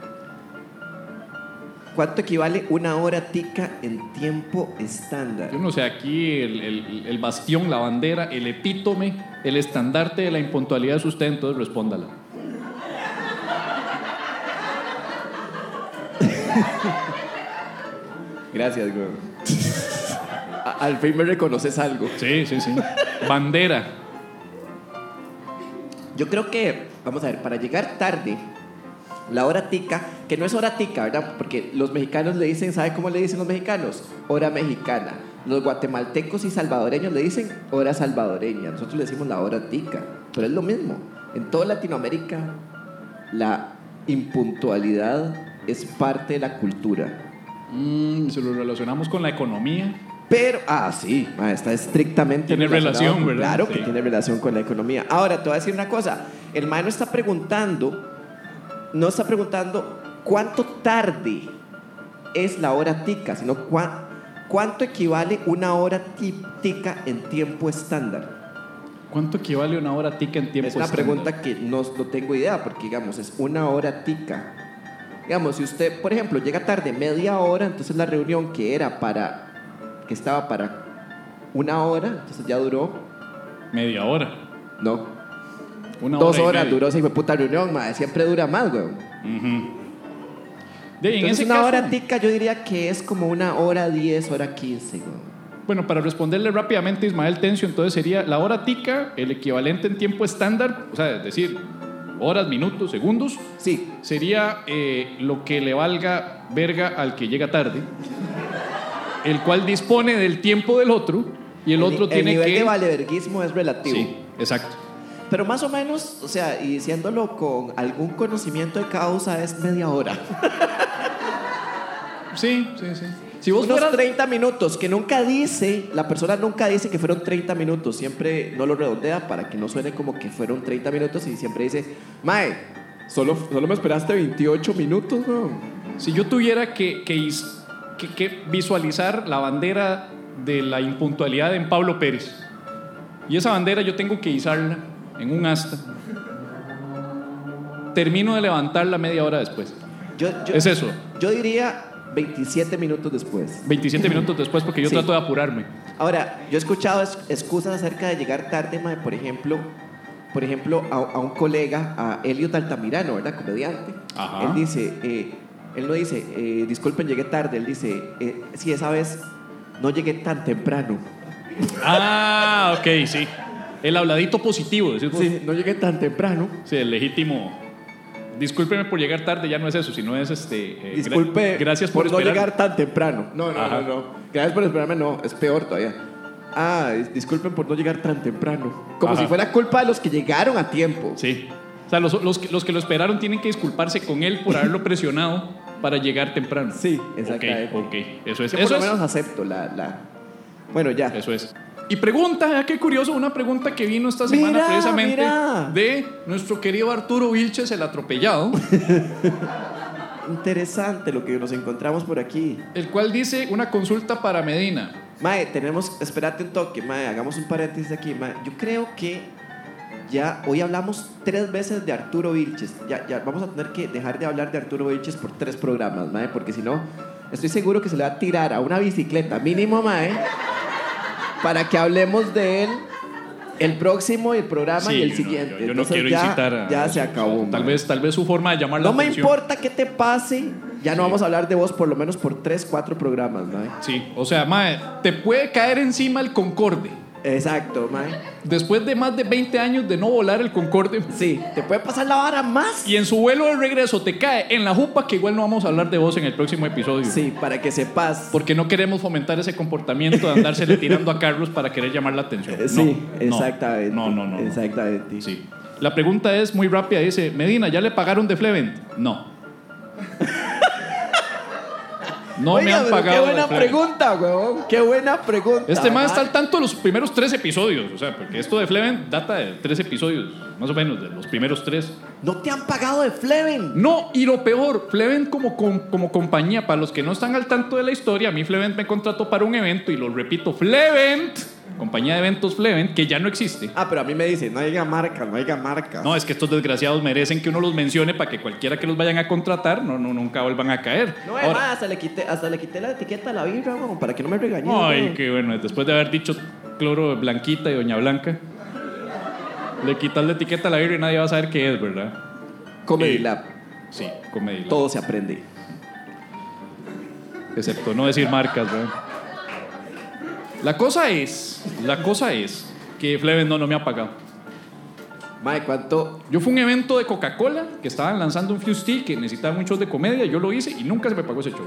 ¿Cuánto equivale una hora tica en tiempo estándar? Yo no sé, aquí el bastión, la bandera, el epítome, el estandarte de la impuntualidad es usted, entonces respóndala. Gracias, güey. Al fin me reconoces algo. Sí. Bandera. Yo creo que, vamos a ver, para llegar tarde, la hora tica, que no es hora tica, ¿verdad? Porque los mexicanos le dicen, ¿sabe cómo le dicen los mexicanos? Hora mexicana. Los guatemaltecos y salvadoreños le dicen hora salvadoreña. Nosotros le decimos la hora tica, pero es lo mismo. En toda Latinoamérica, la impuntualidad es parte de la cultura. Se lo relacionamos con la economía. Pero, sí, está estrictamente tiene relación, ¿verdad? Claro sí. Que tiene relación con la economía. Ahora, te voy a decir una cosa. El mae no está preguntando cuánto tarde es la hora tica, sino cuánto equivale una hora tica en tiempo estándar. ¿Cuánto equivale una hora tica en tiempo estándar? Es una pregunta que no tengo idea, porque, digamos, es una hora tica. Digamos, si usted, por ejemplo, llega tarde media hora, entonces la reunión que estaba para una hora, entonces ya duró... Media hora. No. 2 horas duró esa puta reunión, madre. Siempre dura más, güey. Entonces una hora tica yo diría que es como una hora 10, hora 15, güey. Bueno, para responderle rápidamente a Ismael Tencio, entonces sería la hora tica, el equivalente en tiempo estándar, o sea, es decir, horas, minutos, segundos. Sí. Sería lo que le valga verga al que llega tarde, el cual dispone del tiempo del otro y el otro tiene que... El nivel de valeverguismo es relativo. Sí, exacto. Pero más o menos, o sea, y diciéndolo con algún conocimiento de causa, es media hora. Sí. Si vos unos 30 minutos, que la persona nunca dice que fueron 30 minutos, siempre no lo redondea para que no suene como que fueron 30 minutos y siempre dice, mae, solo me esperaste 28 minutos, ¿no? Si yo tuviera que visualizar la bandera de la impuntualidad en Pablo Pérez, y esa bandera yo tengo que izarla en un asta, termino de levantarla media hora después. Es eso. Yo diría 27 minutos después. 27 minutos después, porque yo trato de apurarme. Ahora, yo he escuchado excusas acerca de llegar tarde, mae, por ejemplo, a un colega, a Elliot Altamirano, ¿verdad? Comediante. Ajá. Él dice, él no dice, disculpen, llegué tarde. Él dice, sí, esa vez no llegué tan temprano. Ok, sí. El habladito positivo, decís vos. Sí, no llegué tan temprano. Sí, el legítimo. Discúlpeme por llegar tarde, ya no es eso, sino es disculpe gracias por no llegar tan temprano. No. Gracias por esperarme, no, es peor todavía. Disculpen por no llegar tan temprano. Como si fuera culpa de los que llegaron a tiempo. Sí. O sea, los que lo esperaron tienen que disculparse con él por haberlo presionado para llegar temprano. Sí, exactamente. Ok, eso es. Yo por lo menos acepto Bueno, ya. Eso es. Y pregunta, qué curioso, una pregunta que vino esta semana precisamente de nuestro querido Arturo Vilches, el atropellado. Interesante lo que nos encontramos por aquí. El cual dice una consulta para Medina. Mae, espérate un toque, mae, hagamos un paréntesis aquí, mae. Yo creo que ya hoy hablamos 3 veces de Arturo Vilches. Ya vamos a tener que dejar de hablar de Arturo Vilches por 3 programas, mae, porque si no, estoy seguro que se le va a tirar a una bicicleta mínimo, mae, para que hablemos de él el próximo, el programa y el siguiente. Yo no Entonces, quiero incitar a... Ya se acabó. Tal vez su forma de llamar la atención. No me importa qué te pase. Ya no vamos a hablar de vos por lo menos por 3, 4 programas, mae. Sí, o sea, mae, te puede caer encima el Concorde. Exacto, mae. Después de más de 20 años de no volar el Concorde. Sí, te puede pasar la vara más. Y en su vuelo de regreso te cae en la jupa, que igual no vamos a hablar de vos en el próximo episodio. Sí, para que sepas. Porque no queremos fomentar ese comportamiento de andársele tirando a Carlos para querer llamar la atención. Sí, exactamente. No. Exactamente. Sí. La pregunta es muy rápida. Dice, Medina, ¿ya le pagaron de Flevent? No. No. Oiga, me han pagado. Qué buena pregunta, huevón. Qué buena pregunta. Este man está al tanto de los primeros 3 episodios. O sea, porque esto de Flevent data de 3 episodios, más o menos, de los primeros 3. ¿No te han pagado de Flevent? No, y lo peor, Flevent como compañía, para los que no están al tanto de la historia, a mí Flevent me contrató para un evento, y lo repito, Flevent, compañía de eventos Flevent, que ya no existe. Pero a mí me dicen, no haya marca. No, es que estos desgraciados merecen que uno los mencione para que cualquiera que los vayan a contratar nunca vuelvan a caer. No, además, hasta le quité la etiqueta a la birra, vamos, para que no me regañen. Ay, qué bueno, después de haber dicho Cloro Blanquita y Doña Blanca, le quitas la etiqueta a la birra y nadie va a saber qué es, ¿verdad? Comedy Lab. Sí, Comedy Lab. Todo se aprende. Excepto no decir marcas, ¿verdad? La cosa es que Flevent no me ha pagado. Mae, ¿cuánto? Yo fui a un evento de Coca-Cola que estaban lanzando un Fuse que necesitaban un show de comedia. Yo lo hice y nunca se me pagó ese show.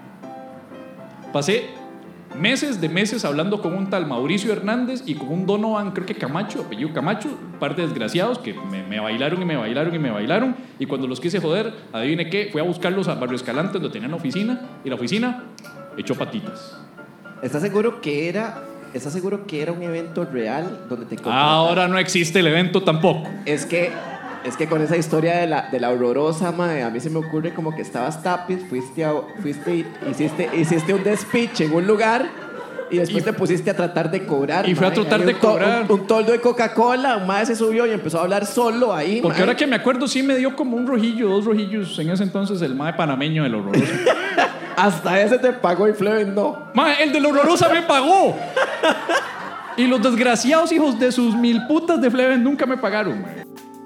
Pasé meses hablando con un tal Mauricio Hernández y con un Donovan, creo que Camacho, apellido Camacho, un par de desgraciados que me bailaron. Y cuando los quise joder, adivine qué, fui a buscarlos a Barrio Escalante, donde tenían oficina, y la oficina echó patitas. ¿Estás seguro que era un evento real donde te contrataron? Ahora no existe el evento tampoco. Es que con esa historia de la horrorosa, mae, a mí se me ocurre como que estabas tapis, hiciste un despiche en un lugar y después te pusiste a tratar de cobrar. Y fue a tratar de cobrar. Un toldo de Coca-Cola, un mae se subió y empezó a hablar solo ahí. Porque mae. ahora que me acuerdo, sí me dio como un rojillo, 2 rojillos en ese entonces, el mae panameño del horroroso. Hasta ese te pagó y Flevent no. Mae, el del horrorosa me pagó. Y los desgraciados hijos de sus 1000 putas de Flevent nunca me pagaron, mae.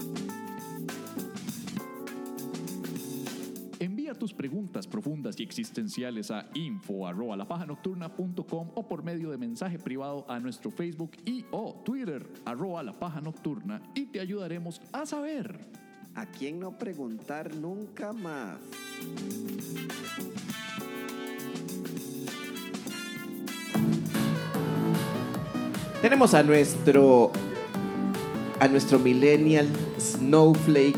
Envía tus preguntas profundas y existenciales a info@lapajanocturna.com o por medio de mensaje privado a nuestro Facebook y o Twitter @lapajanocturna y te ayudaremos a saber ¿a quién no preguntar nunca más? Tenemos a nuestro millennial Snowflake.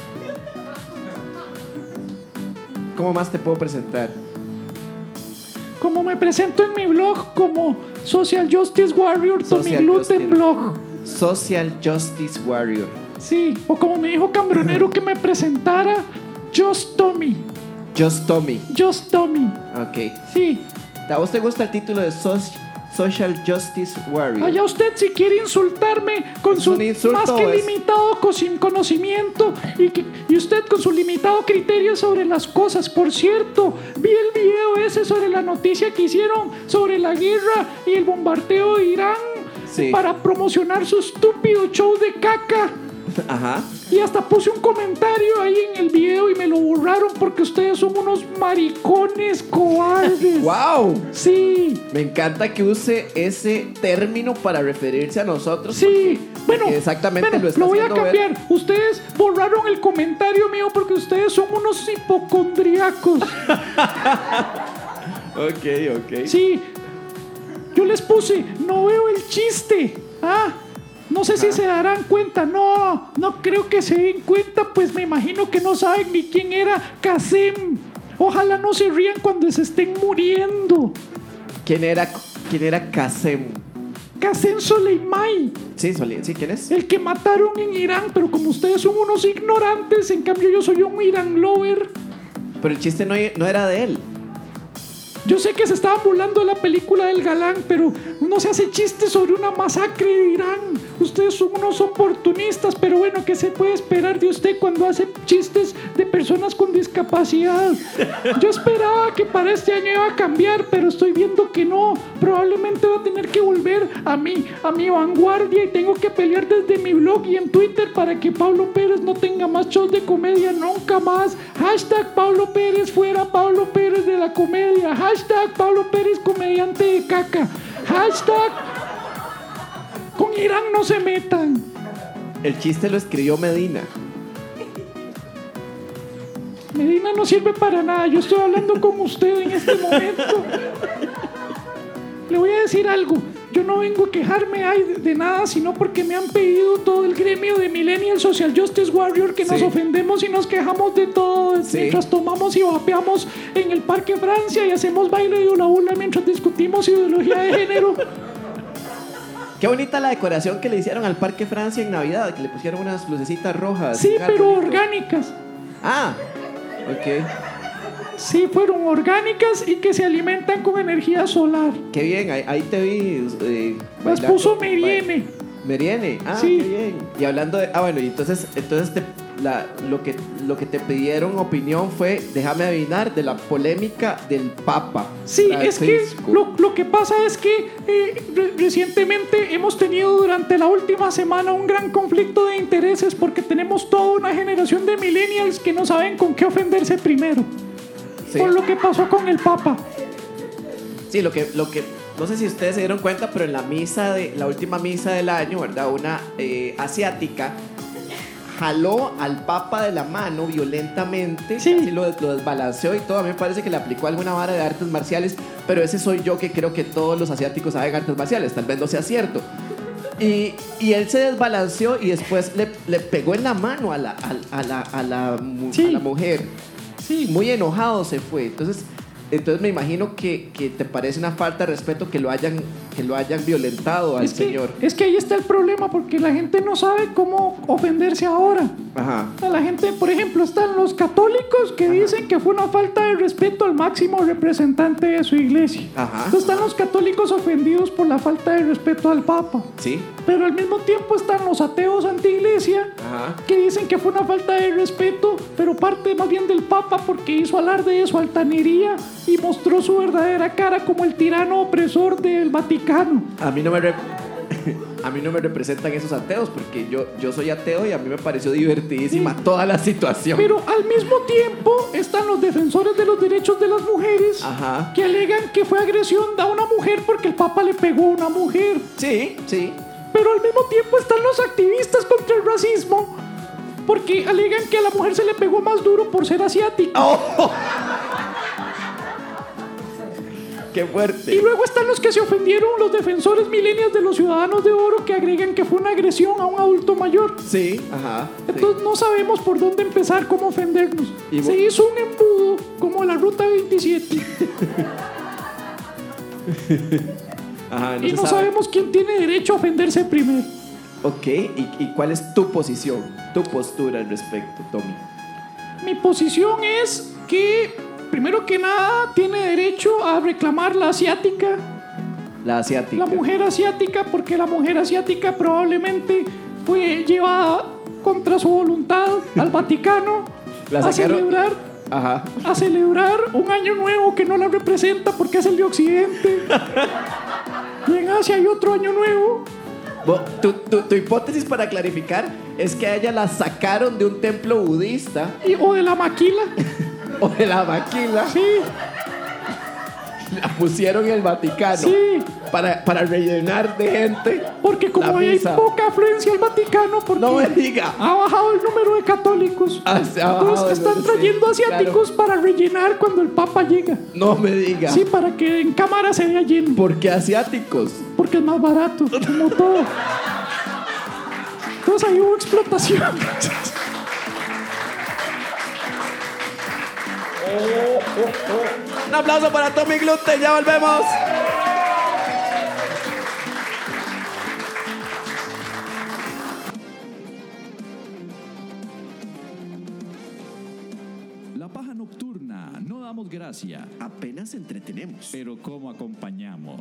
¿Cómo más te puedo presentar? Como me presento en mi blog como Social Justice Warrior, Tommy Social Gluten Justice. Blog. Social Justice Warrior. Sí, o como me dijo Cambronero que me presentara, Just Tommy. Just Tommy. Just Tommy. Ok. Sí. ¿A vos te gusta el título de Social Justice Warrior? Allá usted si quiere insultarme con ¿Es su un insulto más o que es? limitado conocimiento y usted con su limitado criterio sobre las cosas. Por cierto, vi el video ese sobre la noticia que hicieron sobre la guerra y el bombardeo de Irán Sí. para promocionar su estúpido show de caca. Ajá. Y hasta puse un comentario ahí en el video y me lo borraron porque ustedes son unos maricones cobardes. ¡Wow! Sí. Me encanta que use ese término para referirse a nosotros. Sí, bueno, exactamente lo está lo voy a haciendo ver. cambiar. Ustedes borraron el comentario mío porque ustedes son unos hipocondriacos. Ok. Sí, yo les puse, no veo el chiste. No sé si se darán cuenta. No creo que se den cuenta, pues me imagino que no saben ni quién era Qasem. Ojalá no se rían cuando se estén muriendo. ¿Quién era Qasem? Qasem Soleimani, Sí, ¿quién es? el que mataron en Irán, pero como ustedes son unos ignorantes, en cambio yo soy un Irán lover. Pero el chiste no era de él. Yo sé que se estaban burlando de la película del galán, pero uno se hace chistes sobre una masacre de Irán. Ustedes son unos oportunistas, pero bueno, ¿qué se puede esperar de usted cuando hace chistes de personas con discapacidad? Yo esperaba que para este año iba a cambiar, pero estoy viendo que no. Probablemente va a tener que volver a mi vanguardia y tengo que pelear desde mi blog y en Twitter para que Pablo Pérez no tenga más shows de comedia nunca más. Hashtag Pablo Pérez fuera Pablo Pérez de la comedia. Hashtag Pablo Pérez comediante de caca. Hashtag con Irán no se metan. El chiste lo escribió Medina. Medina no sirve para nada. Yo estoy hablando con usted en este momento. Le voy a decir algo. Yo no vengo a quejarme de nada, sino porque me han pedido todo el gremio de Millennial Social Justice Warrior que nos ofendemos y nos quejamos de todo mientras tomamos y vapeamos en el Parque Francia y hacemos baile de hula hula mientras discutimos ideología de género. Qué bonita la decoración que le hicieron al Parque Francia en Navidad, que le pusieron unas lucecitas rojas. Sí, pero arbolito. orgánicas. Ah, ok. Sí, fueron orgánicas y que se alimentan con energía solar. Qué bien, ahí te vi. Las puso Meriene. Meriene, Sí. Qué bien. Y hablando de. Bueno, y entonces lo que te pidieron opinión fue, déjame adivinar, de la polémica del Papa. Sí, es que Francisco. lo que pasa es que recientemente hemos tenido durante la última semana un gran conflicto de intereses porque tenemos toda una generación de millennials que no saben con qué ofenderse primero. Sí. Por lo que pasó con el Papa. Sí, lo que no sé si ustedes se dieron cuenta, pero en la última misa del año, ¿verdad? Una asiática jaló al Papa de la mano violentamente, Sí. casi lo desbalanceó y todo. A mí me parece que le aplicó alguna vara de artes marciales, pero ese soy yo que creo que todos los asiáticos saben artes marciales, tal vez no sea cierto. Y él se desbalanceó y después le pegó en la mano a la Sí. mujer. Sí. Muy enojado se fue. Entonces me imagino que te parece una falta de respeto que lo hayan violentado al señor. Es que ahí está el problema porque la gente no sabe cómo ofenderse ahora. Ajá. La gente, por ejemplo, están los católicos que dicen que fue una falta de respeto al máximo representante de su iglesia. Ajá. Entonces están los católicos ofendidos por la falta de respeto al Papa. Sí. Pero al mismo tiempo están los ateos anti-iglesia Ajá. que dicen que fue una falta de respeto, pero parte más bien del Papa porque hizo alarde de su altanería y mostró su verdadera cara como el tirano opresor del Vaticano. A mí no me representan esos ateos porque yo soy ateo y a mí me pareció divertidísima toda la situación. Pero al mismo tiempo están los defensores de los derechos de las mujeres. Ajá. Que alegan que fue agresión a una mujer porque el Papa le pegó a una mujer. Sí. Pero al mismo tiempo están los activistas contra el racismo porque alegan que a la mujer se le pegó más duro por ser asiática. ¡Oh! ¡Qué fuerte! Y luego están los que se ofendieron, los defensores millennials de los ciudadanos de oro que agregan que fue una agresión a un adulto mayor. Sí, ajá. Entonces no sabemos por dónde empezar, cómo ofendernos. Y Se hizo un embudo como la ruta 27 Ajá, y se no sabe. sabemos quién tiene derecho a ofenderse primero. Ok, ¿y cuál es tu posición, tu postura al respecto, Tommy? Mi posición es que, primero que nada, tiene derecho a reclamar la asiática, La asiática. la mujer asiática, porque la mujer asiática probablemente fue llevada contra su voluntad al Vaticano La a sacaron- celebrar Ajá. a celebrar un año nuevo que no la representa porque es el de Occidente. Y en Asia hay otro año nuevo. Tu hipótesis para clarificar es que a ella la sacaron de un templo budista O de la maquila. o de la maquila, Sí, la pusieron en el Vaticano sí. para rellenar de gente. Porque la como hay misa. poca afluencia al Vaticano, porque No me diga. ha bajado el número de católicos. Se ha bajado Entonces el están número, trayendo sí, asiáticos para rellenar cuando el Papa llega. No me diga. Sí, para que en cámara se vea lleno. ¿Por qué asiáticos? Porque es más barato, como todo. Entonces ahí hubo explotación. Un aplauso para Tommy Gluten, ya volvemos. La Paja Nocturna. No damos gracias desgracia. Apenas entretenemos. Pero ¿cómo acompañamos?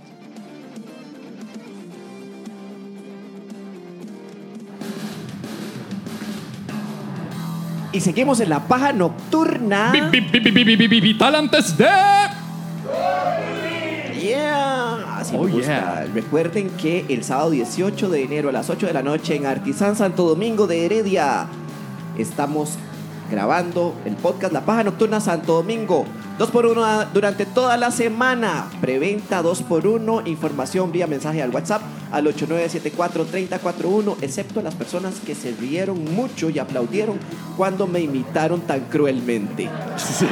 Y seguimos en la paja nocturna. Vital antes de... Yeah, así Oh, me gusta. yeah. Recuerden que el sábado 18 de enero a las 8 de la noche en Artisán Santo Domingo de Heredia estamos grabando el podcast La Paja Nocturna Santo Domingo. 2x1 durante toda la semana. Preventa 2x1. Información vía mensaje al WhatsApp al 8974-3041. Excepto las personas que se rieron mucho y aplaudieron cuando me imitaron tan cruelmente. Sí.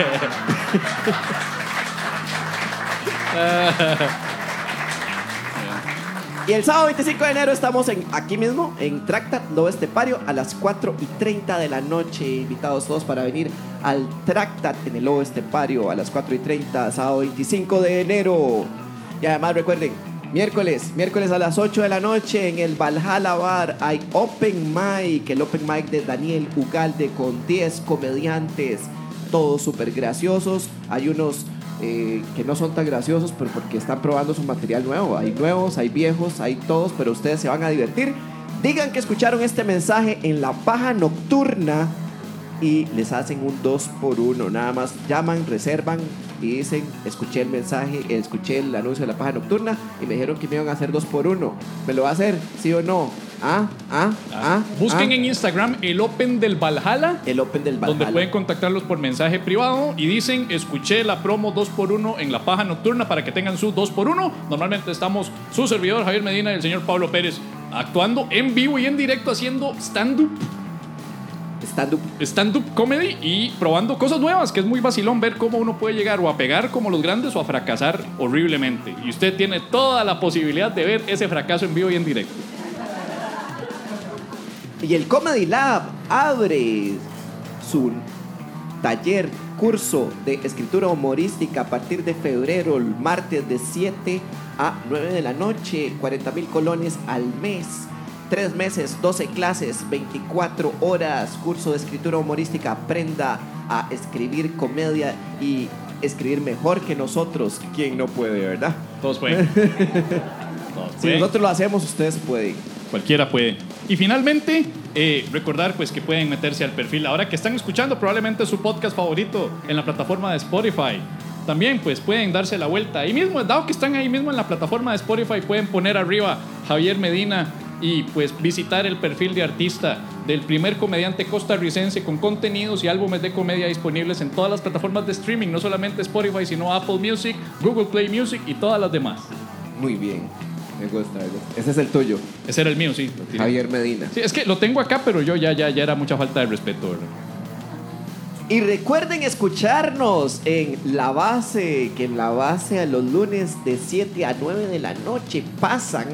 Y el sábado 25 de enero estamos aquí mismo, en Tractat Lobo Estepario, a las 4:30 de la noche. Invitados todos para venir al Tractat en el Lobo Estepario a las 4:30, sábado 25 de enero. Y además recuerden, miércoles a las 8 de la noche en el Valhalla Bar hay Open Mic, el Open Mic de Daniel Ugalde con 10 comediantes, todos súper graciosos. Hay unos que no son tan graciosos, pero porque están probando su material nuevo. Hay nuevos, hay viejos, hay todos, pero ustedes se van a divertir. Digan que escucharon este mensaje en La Paja Nocturna y les hacen un 2x1. Nada más llaman, reservan y dicen: escuché el mensaje, escuché el anuncio de La Paja Nocturna y me dijeron que me iban a hacer 2x1. ¿Me lo va a hacer? ¿Sí o no? Busquen en Instagram el Open del Valhalla. El Open del Valhalla. Donde pueden contactarlos por mensaje privado y dicen: escuché la promo 2x1 en La Paja Nocturna, para que tengan su 2x1. Normalmente estamos su servidor Javier Medina y el señor Pablo Pérez actuando en vivo y en directo, haciendo stand-up comedy y probando cosas nuevas, que es muy vacilón ver cómo uno puede llegar o a pegar como los grandes o a fracasar horriblemente. Y usted tiene toda la posibilidad de ver ese fracaso en vivo y en directo. Y el Comedy Lab abre su taller, curso de escritura humorística a partir de febrero, el martes de 7 a 9 de la noche, 40,000 colones al mes. 3 meses, 12 clases, 24 horas, curso de escritura humorística. Aprenda a escribir comedia y escribir mejor que nosotros. ¿Quién no puede, verdad? Todos pueden. Si nosotros lo hacemos, ustedes pueden. Cualquiera puede. Y finalmente, recordar pues que pueden meterse al perfil. Ahora que están escuchando probablemente su podcast favorito en la plataforma de Spotify, también pues pueden darse la vuelta. Ahí mismo, dado que están ahí mismo en la plataforma de Spotify, pueden poner arriba Javier Medina y pues visitar el perfil de artista del primer comediante costarricense con contenidos y álbumes de comedia disponibles en todas las plataformas de streaming, no solamente Spotify, sino Apple Music, Google Play Music y todas las demás. Muy bien. Me gusta. Ese es el tuyo. Ese era el mío, sí. Javier Medina. Sí, es que lo tengo acá, pero yo ya era mucha falta de respeto, ¿verdad? Y recuerden escucharnos en La Base, que en La Base a los lunes de 7 a 9 de la noche pasan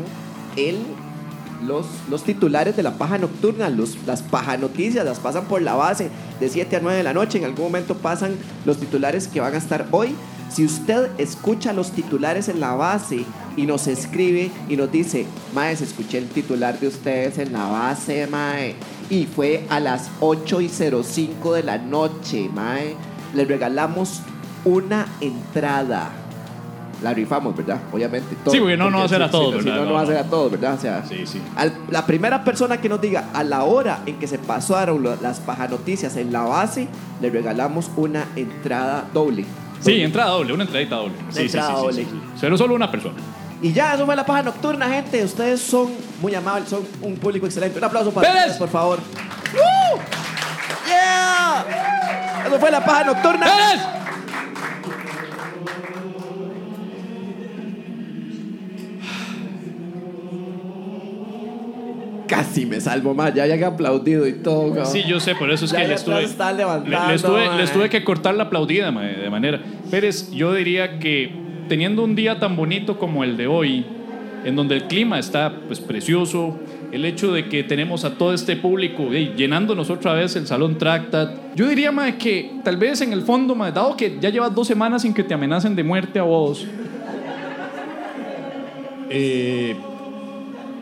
los titulares de La Paja Nocturna, las paja noticias, las pasan por La Base de 7 a 9 de la noche. En algún momento pasan los titulares que van a estar hoy. Si usted escucha los titulares en La Base y nos escribe y nos dice: maes, escuché el titular de ustedes en La Base, mae, y fue a las 8:05 de la noche, mae, le regalamos una entrada. La rifamos, ¿verdad? Obviamente. Todo, sí, porque no va a ser a todos, ¿verdad? ¿verdad? No va a ser a todos, ¿verdad? O sea, sí. La primera persona que nos diga a la hora en que se pasaron las paja noticias en La Base, le regalamos una entrada doble. Sí, entrada doble, una entradita doble. Sí. Pero solo una persona. Y ya, eso fue La Paja Nocturna, gente. Ustedes son muy amables, son un público excelente. Un aplauso para ustedes, por favor. ¡Woo! ¡Yeah! Eso fue La Paja Nocturna. ¡Pérez! Casi me salvo más, ya había aplaudido y todo, cabrón. Sí, yo sé, por eso es ya que les tuve que cortar la aplaudida, de manera. Pérez, yo diría que teniendo un día tan bonito como el de hoy, en donde el clima está pues precioso, el hecho de que tenemos a todo este público llenándonos otra vez el Salón Tractat, yo diría, que tal vez en el fondo, dado que ya llevas 2 semanas sin que te amenacen de muerte a vos,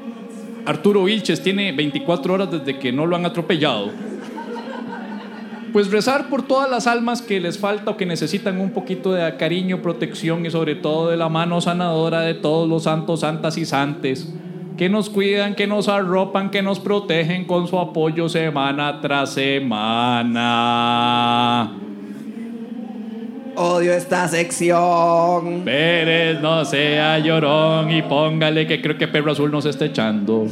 Arturo Vilches tiene 24 horas desde que no lo han atropellado. Pues rezar por todas las almas que les falta o que necesitan un poquito de cariño, protección y sobre todo de la mano sanadora de todos los santos, santas y santes que nos cuidan, que nos arropan, que nos protegen con su apoyo semana tras semana. Odio esta sección. Pérez, no sea llorón y póngale que creo que Perro Azul nos está echando.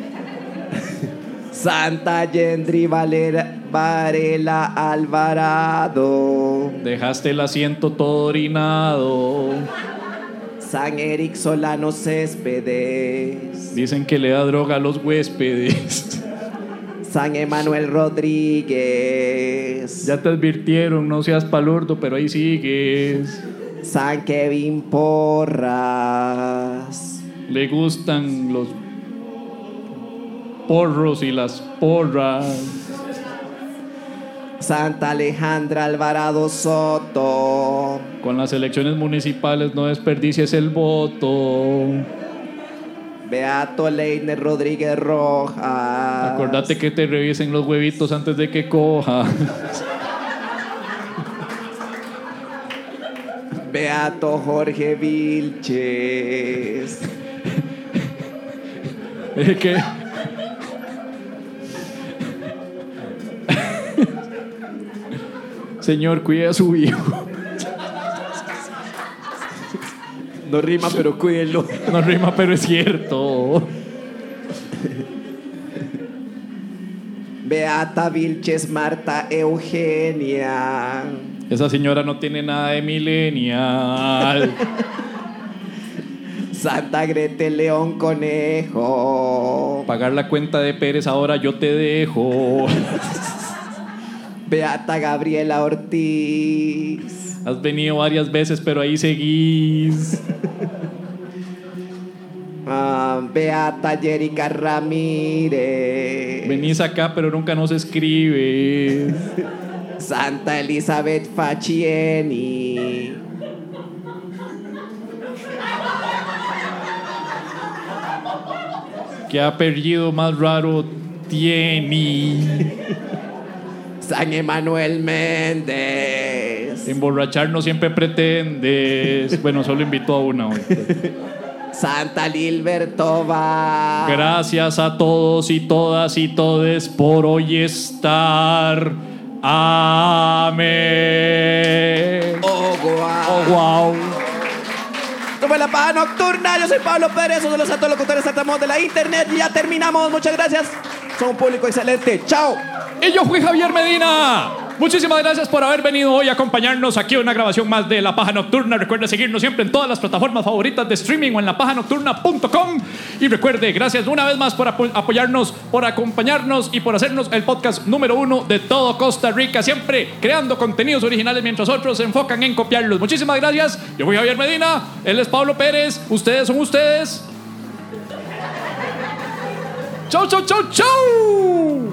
Santa Yendri Varela Alvarado. Dejaste el asiento todo orinado. San Eric Solano Céspedes. Dicen que le da droga a los huéspedes. San Emanuel Rodríguez. Ya te advirtieron, no seas palurdo, pero ahí sigues. San Kevin Porras. Le gustan los porros y las porras. Santa Alejandra Alvarado Soto. Con las elecciones municipales no desperdicies el voto. Beato Leiner Rodríguez Rojas. Acordate que te revisen los huevitos antes de que coja. Beato Jorge Vilches. Es que señor, cuide a su hijo. No rima, pero cuídenlo. No rima, pero es cierto. Beata Vilches Marta Eugenia. Esa señora no tiene nada de millennial. Santa Grete León Conejo. Pagar la cuenta de Pérez ahora yo te dejo. Beata Gabriela Ortiz. Has venido varias veces, pero ahí seguís. Beata Jerica Ramírez. Venís acá, pero nunca nos escribes. Santa Elizabeth Faccieni. ¿Qué apellido más raro tiene? San Emanuel Méndez. Emborracharnos siempre pretendes. Bueno, solo invito a una hoy. Santa Lilberto Va. Gracias a todos y todas y todes por hoy estar. Amén. Oh, wow. Oh, wow. Esto fue La Paja Nocturna. Yo soy Pablo Pérez, uno de los santos locutores saltamos de la internet. Y ya terminamos. Muchas gracias. Son un público excelente. Chao. Y yo fui Javier Medina. Muchísimas gracias por haber venido hoy a acompañarnos aquí en una grabación más de La Paja Nocturna. Recuerde seguirnos siempre en todas las plataformas favoritas de streaming o en lapajanocturna.com. Y recuerde, gracias una vez más por apoyarnos, por acompañarnos y por hacernos el podcast número 1 de todo Costa Rica. Siempre creando contenidos originales mientras otros se enfocan en copiarlos. Muchísimas gracias. Yo fui Javier Medina. Él es Pablo Pérez. Ustedes son ustedes. Chau, chau, chau, chau.